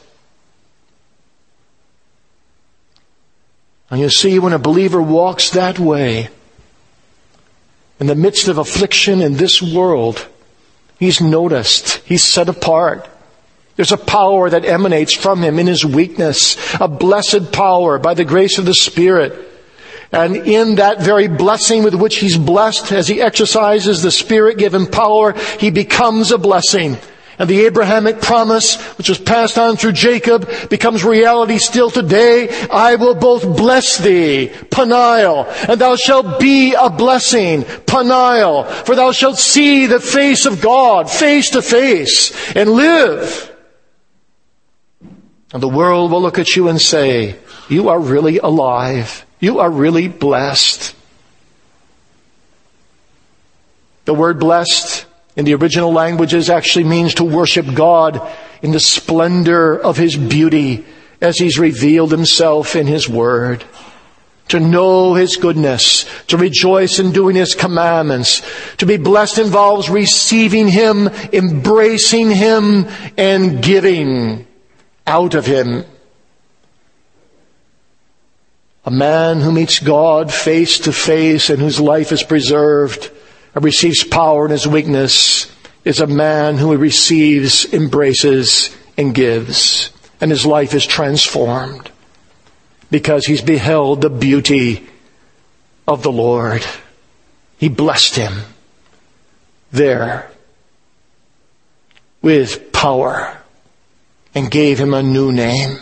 And you see, when a believer walks that way, in the midst of affliction in this world, he's noticed, he's set apart. There's a power that emanates from him in his weakness, a blessed power by the grace of the Spirit. And in that very blessing with which he's blessed, as he exercises the Spirit-given power, he becomes a blessing. And the Abrahamic promise, which was passed on through Jacob, becomes reality still today. I will both bless thee, Peniel, and thou shalt be a blessing, Peniel, for thou shalt see the face of God face to face and live. And the world will look at you and say, you are really alive. You are really blessed. The word blessed in the original languages actually means to worship God in the splendor of His beauty as He's revealed Himself in His Word. To know His goodness, to rejoice in doing His commandments. To be blessed involves receiving Him, embracing Him, and giving out of Him. A man who meets God face to face and whose life is preserved and receives power in his weakness is a man who receives, embraces, and gives. And his life is transformed because he's beheld the beauty of the Lord. He blessed him there with power and gave him a new name.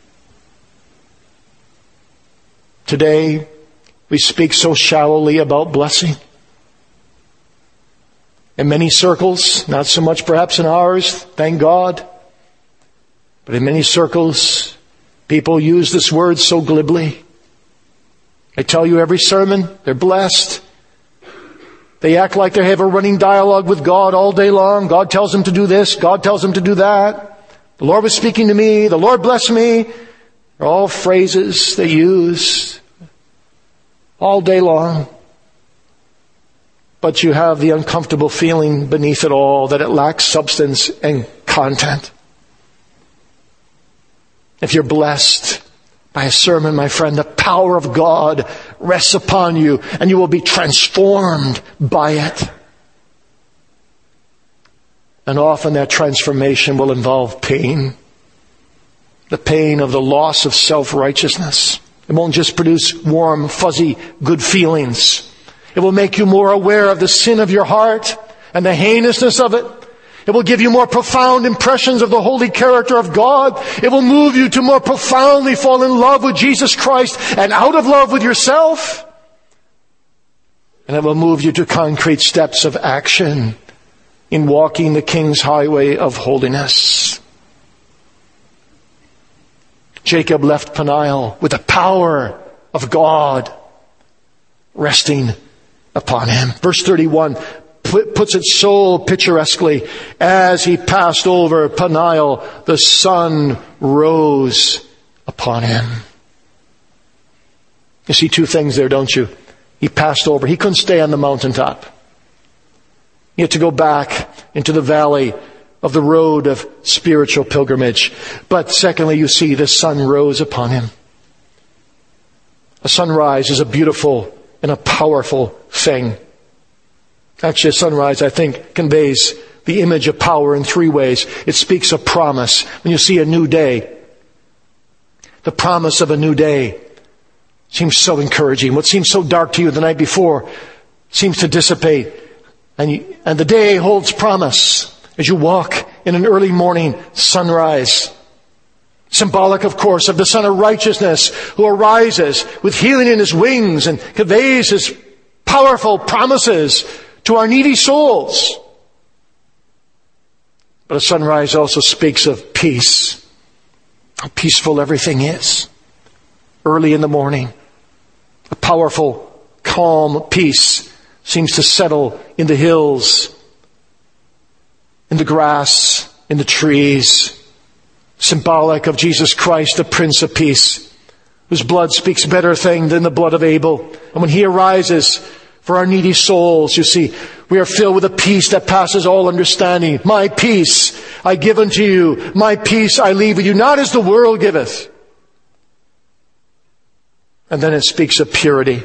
Today, we speak so shallowly about blessing. In many circles, not so much perhaps in ours, thank God, but in many circles, people use this word so glibly. They tell you every sermon, they're blessed. They act like they have a running dialogue with God all day long. God tells them to do this, God tells them to do that. The Lord was speaking to me, the Lord blessed me. They're all phrases they use all day long. But you have the uncomfortable feeling beneath it all that it lacks substance and content. If you're blessed by a sermon, my friend, the power of God rests upon you and you will be transformed by it. And often that transformation will involve pain. The pain of the loss of self-righteousness. It won't just produce warm, fuzzy, good feelings. It will make you more aware of the sin of your heart and the heinousness of it. It will give you more profound impressions of the holy character of God. It will move you to more profoundly fall in love with Jesus Christ and out of love with yourself. And it will move you to concrete steps of action in walking the King's highway of holiness. Jacob left Peniel with the power of God resting upon him. Verse thirty-one puts it so picturesquely. As he passed over Peniel, the sun rose upon him. You see two things there, don't you? He passed over. He couldn't stay on the mountaintop. He had to go back into the valley of the road of spiritual pilgrimage. But secondly, you see the sun rose upon him. A sunrise is a beautiful and a powerful thing. Actually, a sunrise, I think, conveys the image of power in three ways. It speaks of promise. When you see a new day, the promise of a new day seems so encouraging. What seems so dark to you the night before seems to dissipate. And, you, and the day holds promise as you walk in an early morning sunrise. Symbolic, of course, of the Son of Righteousness who arises with healing in his wings and conveys his powerful promises to our needy souls. But a sunrise also speaks of peace. How peaceful everything is. Early in the morning, a powerful, calm peace seems to settle in the hills, in the grass, in the trees. Symbolic of Jesus Christ, the Prince of Peace, whose blood speaks better thing than the blood of Abel. And when he arises for our needy souls, you see, we are filled with a peace that passes all understanding. My peace I give unto you. My peace I leave with you, not as the world giveth. And then it speaks of purity.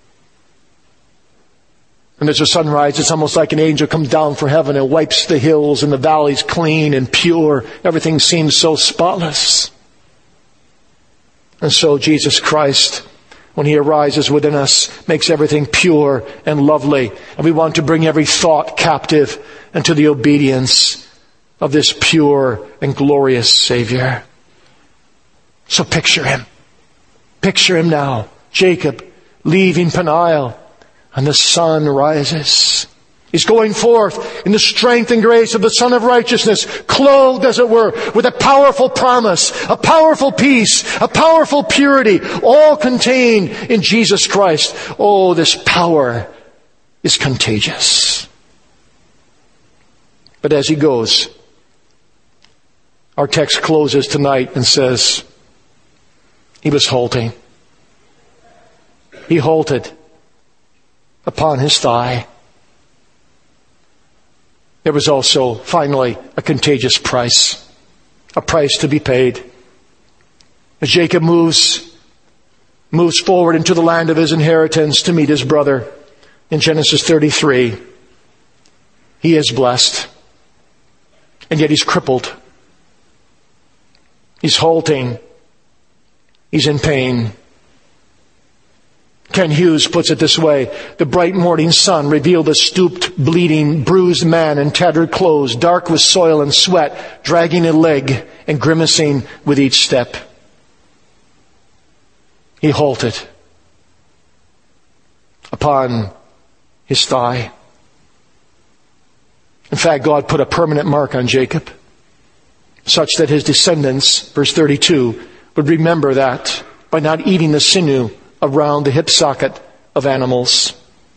And as the sunrise, it's almost like an angel comes down from heaven and wipes the hills and the valleys clean and pure. Everything seems so spotless. And so Jesus Christ, when he arises within us, makes everything pure and lovely. And we want to bring every thought captive into the obedience of this pure and glorious Savior. So picture him. Picture him now. Jacob leaving Peniel, and the sun rises. He's going forth in the strength and grace of the Son of Righteousness, clothed, as it were, with a powerful promise, a powerful peace, a powerful purity, all contained in Jesus Christ. Oh, this power is contagious. But as he goes, our text closes tonight and says, he was halting. He halted upon his thigh. There was also, finally, a contagious price. A price to be paid. As Jacob moves, moves forward into the land of his inheritance to meet his brother in Genesis thirty-three, he is blessed. And yet he's crippled. He's halting. He's in pain. Ken Hughes puts it this way: the bright morning sun revealed a stooped, bleeding, bruised man in tattered clothes, dark with soil and sweat, dragging a leg and grimacing with each step. He halted upon his thigh. In fact, God put a permanent mark on Jacob, such that his descendants, verse thirty-two, would remember that by not eating the sinew around the hip socket of animals.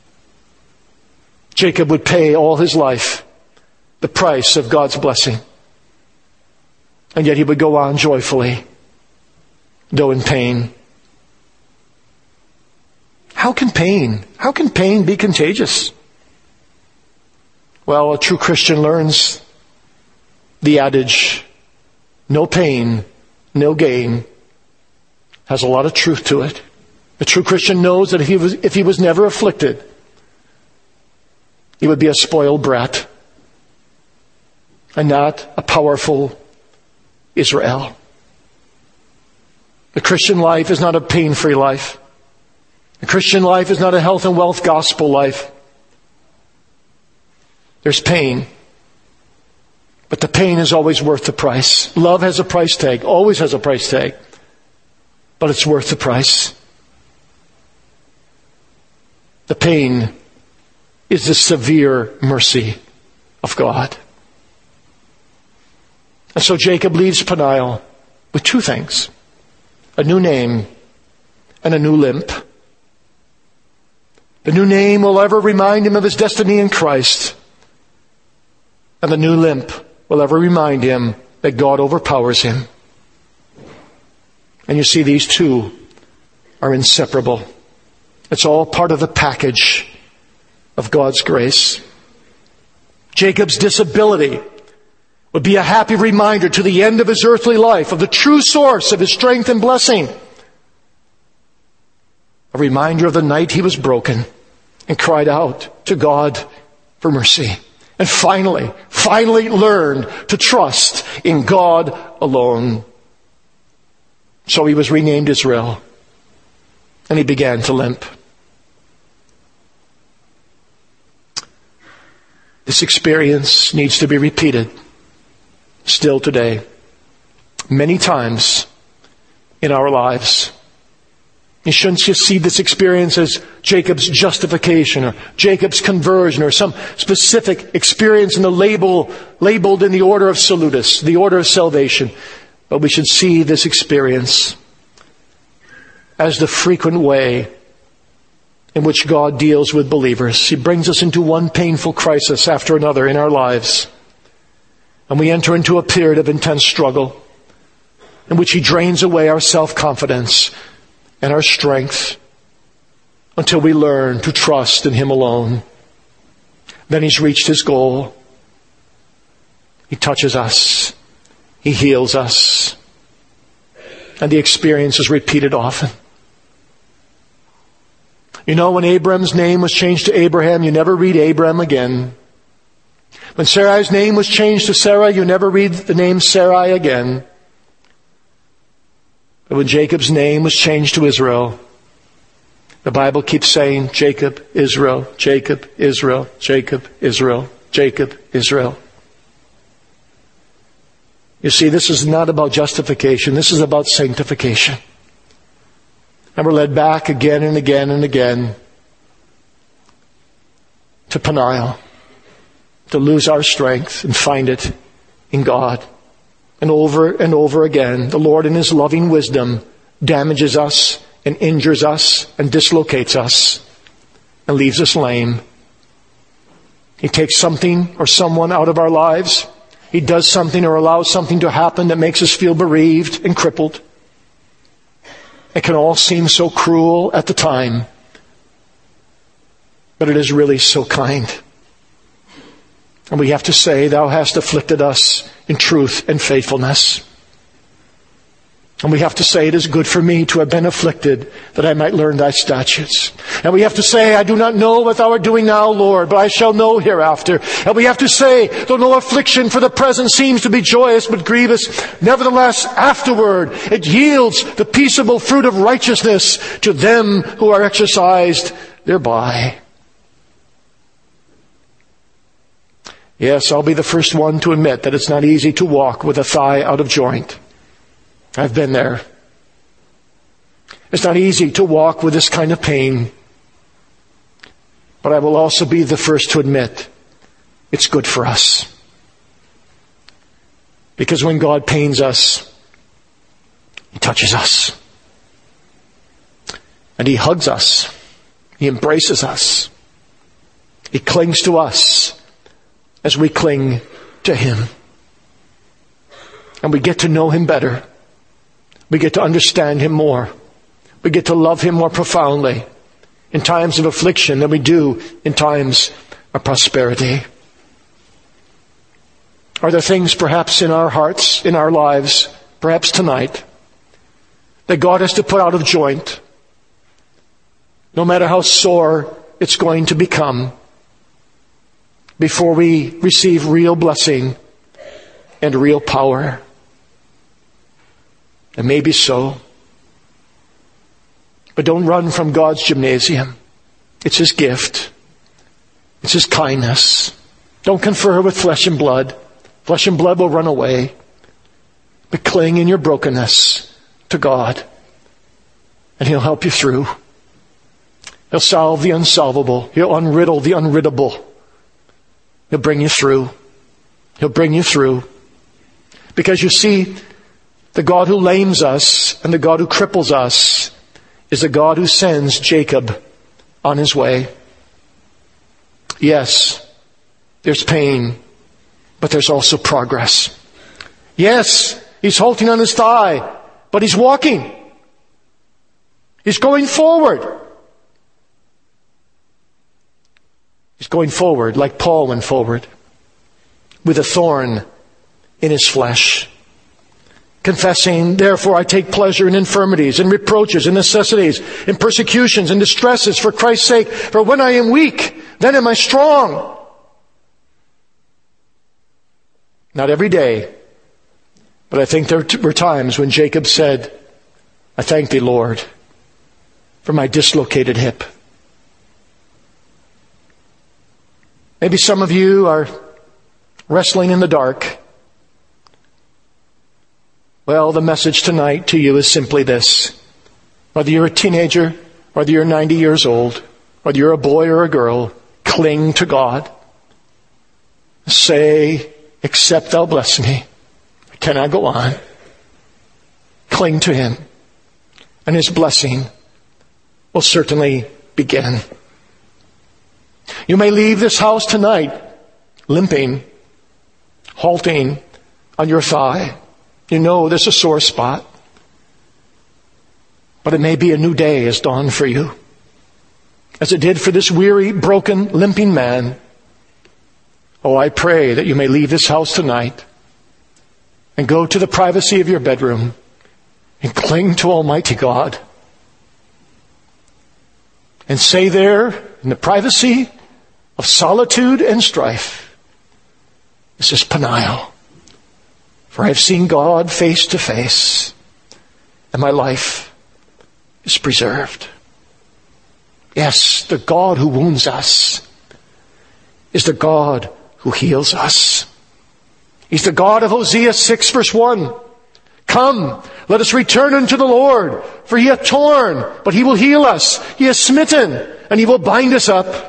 Jacob would pay all his life the price of God's blessing. And yet he would go on joyfully, though in pain. How can pain, how can pain be contagious? Well, a true Christian learns the adage, no pain, no gain, has a lot of truth to it. A true Christian knows that if he was, if he was never afflicted, he would be a spoiled brat and not a powerful Israel. The Christian life is not a pain-free life. The Christian life is not a health and wealth gospel life. There's pain. But the pain is always worth the price. Love has a price tag, always has a price tag. But it's worth the price. The pain is the severe mercy of God. And so Jacob leaves Peniel with two things: a new name and a new limp. The new name will ever remind him of his destiny in Christ, and the new limp will ever remind him that God overpowers him. And you see, these two are inseparable. It's all part of the package of God's grace. Jacob's disability would be a happy reminder to the end of his earthly life of the true source of his strength and blessing. A reminder of the night he was broken and cried out to God for mercy. And finally, finally learned to trust in God alone. So he was renamed Israel, and he began to limp. This experience needs to be repeated still today, many times in our lives. You shouldn't just see this experience as Jacob's justification or Jacob's conversion or some specific experience in the label, labeled in the order of salutis, the order of salvation. But we should see this experience as the frequent way in which God deals with believers. He brings us into one painful crisis after another in our lives, and we enter into a period of intense struggle in which He drains away our self-confidence and our strength until we learn to trust in Him alone. Then He's reached His goal. He touches us. He heals us. And the experience is repeated often. You know, when Abram's name was changed to Abraham, you never read Abram again. When Sarai's name was changed to Sarah, you never read the name Sarai again. But when Jacob's name was changed to Israel, the Bible keeps saying, Jacob, Israel, Jacob, Israel, Jacob, Israel, Jacob, Israel. You see, this is not about justification. This is about sanctification. And we're led back again and again and again to Peniel, to lose our strength and find it in God. And over and over again, the Lord in His loving wisdom damages us and injures us and dislocates us and leaves us lame. He takes something or someone out of our lives. He does something or allows something to happen that makes us feel bereaved and crippled. It can all seem so cruel at the time, but it is really so kind. And we have to say, Thou hast afflicted us in truth and faithfulness. And we have to say, it is good for me to have been afflicted, that I might learn Thy statutes. And we have to say, I do not know what Thou art doing now, Lord, but I shall know hereafter. And we have to say, though no affliction for the present seems to be joyous but grievous, nevertheless afterward it yields the peaceable fruit of righteousness to them who are exercised thereby. Yes, I'll be the first one to admit that it's not easy to walk with a thigh out of joint. I've been there. It's not easy to walk with this kind of pain. But I will also be the first to admit it's good for us. Because when God pains us, He touches us. And He hugs us. He embraces us. He clings to us as we cling to Him. And we get to know Him better. We get to understand Him more. We get to love Him more profoundly in times of affliction than we do in times of prosperity. Are there things perhaps in our hearts, in our lives, perhaps tonight, that God has to put out of joint, no matter how sore it's going to become, before we receive real blessing and real power? And maybe so. But don't run from God's gymnasium. It's His gift. It's His kindness. Don't confer with flesh and blood. Flesh and blood will run away. But cling in your brokenness to God, and He'll help you through. He'll solve the unsolvable. He'll unriddle the unriddable. He'll bring you through. He'll bring you through. Because you see, the God who lames us and the God who cripples us is the God who sends Jacob on his way. Yes, there's pain, but there's also progress. Yes, he's halting on his thigh, but he's walking. He's going forward. He's going forward like Paul went forward, with a thorn in his flesh. Confessing, therefore I take pleasure in infirmities, in reproaches, in necessities, in persecutions, in distresses for Christ's sake. For when I am weak, then am I strong. Not every day, but I think there were times when Jacob said, I thank thee, Lord, for my dislocated hip. Maybe some of you are wrestling in the dark. Well, the message tonight to you is simply this. Whether you're a teenager, whether you're ninety years old, whether you're a boy or a girl, cling to God. Say, except thou bless me, I cannot go on. Cling to Him, and His blessing will certainly begin. You may leave this house tonight limping, halting on your thigh. You know there's a sore spot. But it may be a new day has dawned for you. As it did for this weary, broken, limping man. Oh, I pray that you may leave this house tonight and go to the privacy of your bedroom and cling to Almighty God. And say there, in the privacy of solitude and strife, this is Peniel. For I have seen God face to face, and my life is preserved. Yes, the God who wounds us is the God who heals us. He's the God of Hosea six verse one. Come, let us return unto the Lord, for He hath torn, but He will heal us. He has smitten, and He will bind us up.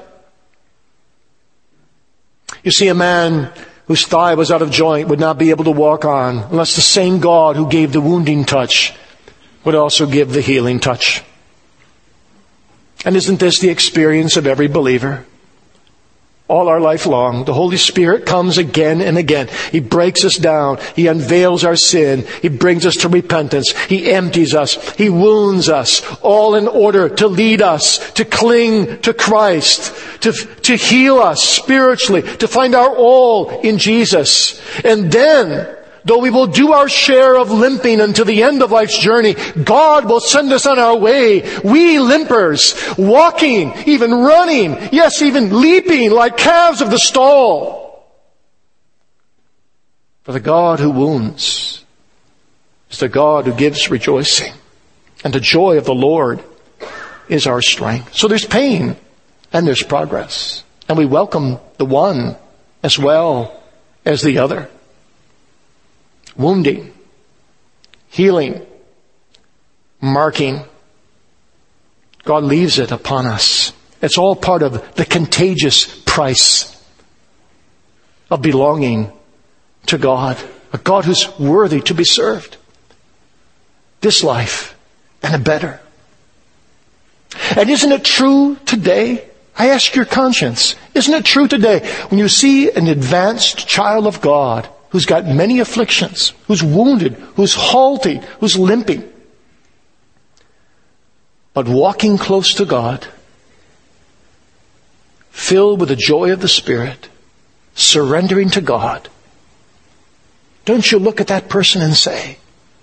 You see, a man whose thigh was out of joint would not be able to walk on unless the same God who gave the wounding touch would also give the healing touch. And isn't this the experience of every believer? All our life long, the Holy Spirit comes again and again. He breaks us down. He unveils our sin. He brings us to repentance. He empties us. He wounds us, all in order to lead us, to cling to Christ, to, to heal us spiritually, to find our all in Jesus. And then, though we will do our share of limping until the end of life's journey, God will send us on our way. We limpers, walking, even running, yes, even leaping like calves of the stall. For the God who wounds is the God who gives rejoicing. And the joy of the Lord is our strength. So there's pain and there's progress. And we welcome the one as well as the other. Wounding, healing, marking. God leaves it upon us. It's all part of the contagious price of belonging to God. A God who's worthy to be served. This life and a better. And isn't it true today? I ask your conscience. Isn't it true today when you see an advanced child of God who's got many afflictions, who's wounded, who's halting, who's limping, but walking close to God, filled with the joy of the Spirit, surrendering to God, don't you look at that person and say,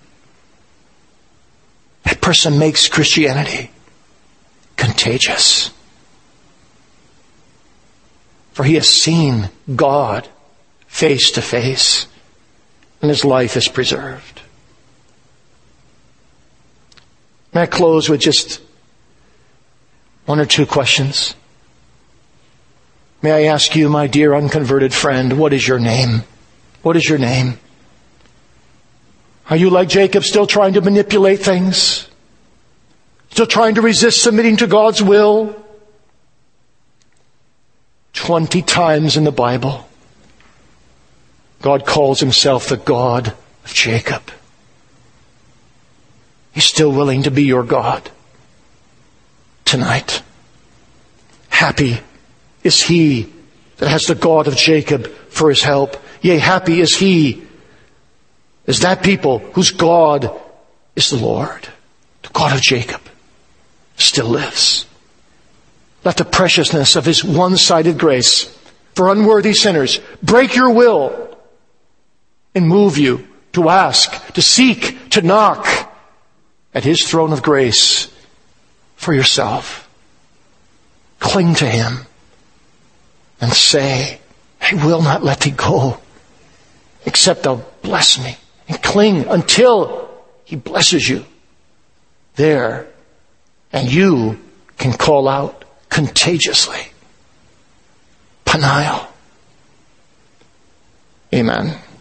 that person makes Christianity contagious. For he has seen God face to face, and his life is preserved. May I close with just one or two questions? May I ask you, my dear unconverted friend, what is your name? What is your name? Are you like Jacob, still trying to manipulate things? Still trying to resist submitting to God's will? Twenty times in the Bible, God calls himself the God of Jacob. He's still willing to be your God tonight. Happy is he that has the God of Jacob for his help. Yea, happy is he, is that people whose God is the Lord. The God of Jacob still lives. Let the preciousness of his one-sided grace for unworthy sinners break your will and move you to ask, to seek, to knock at his throne of grace for yourself. Cling to him and say, I will not let thee go except thou bless me. And cling until he blesses you there, and you can call out contagiously, Peniel. Amen.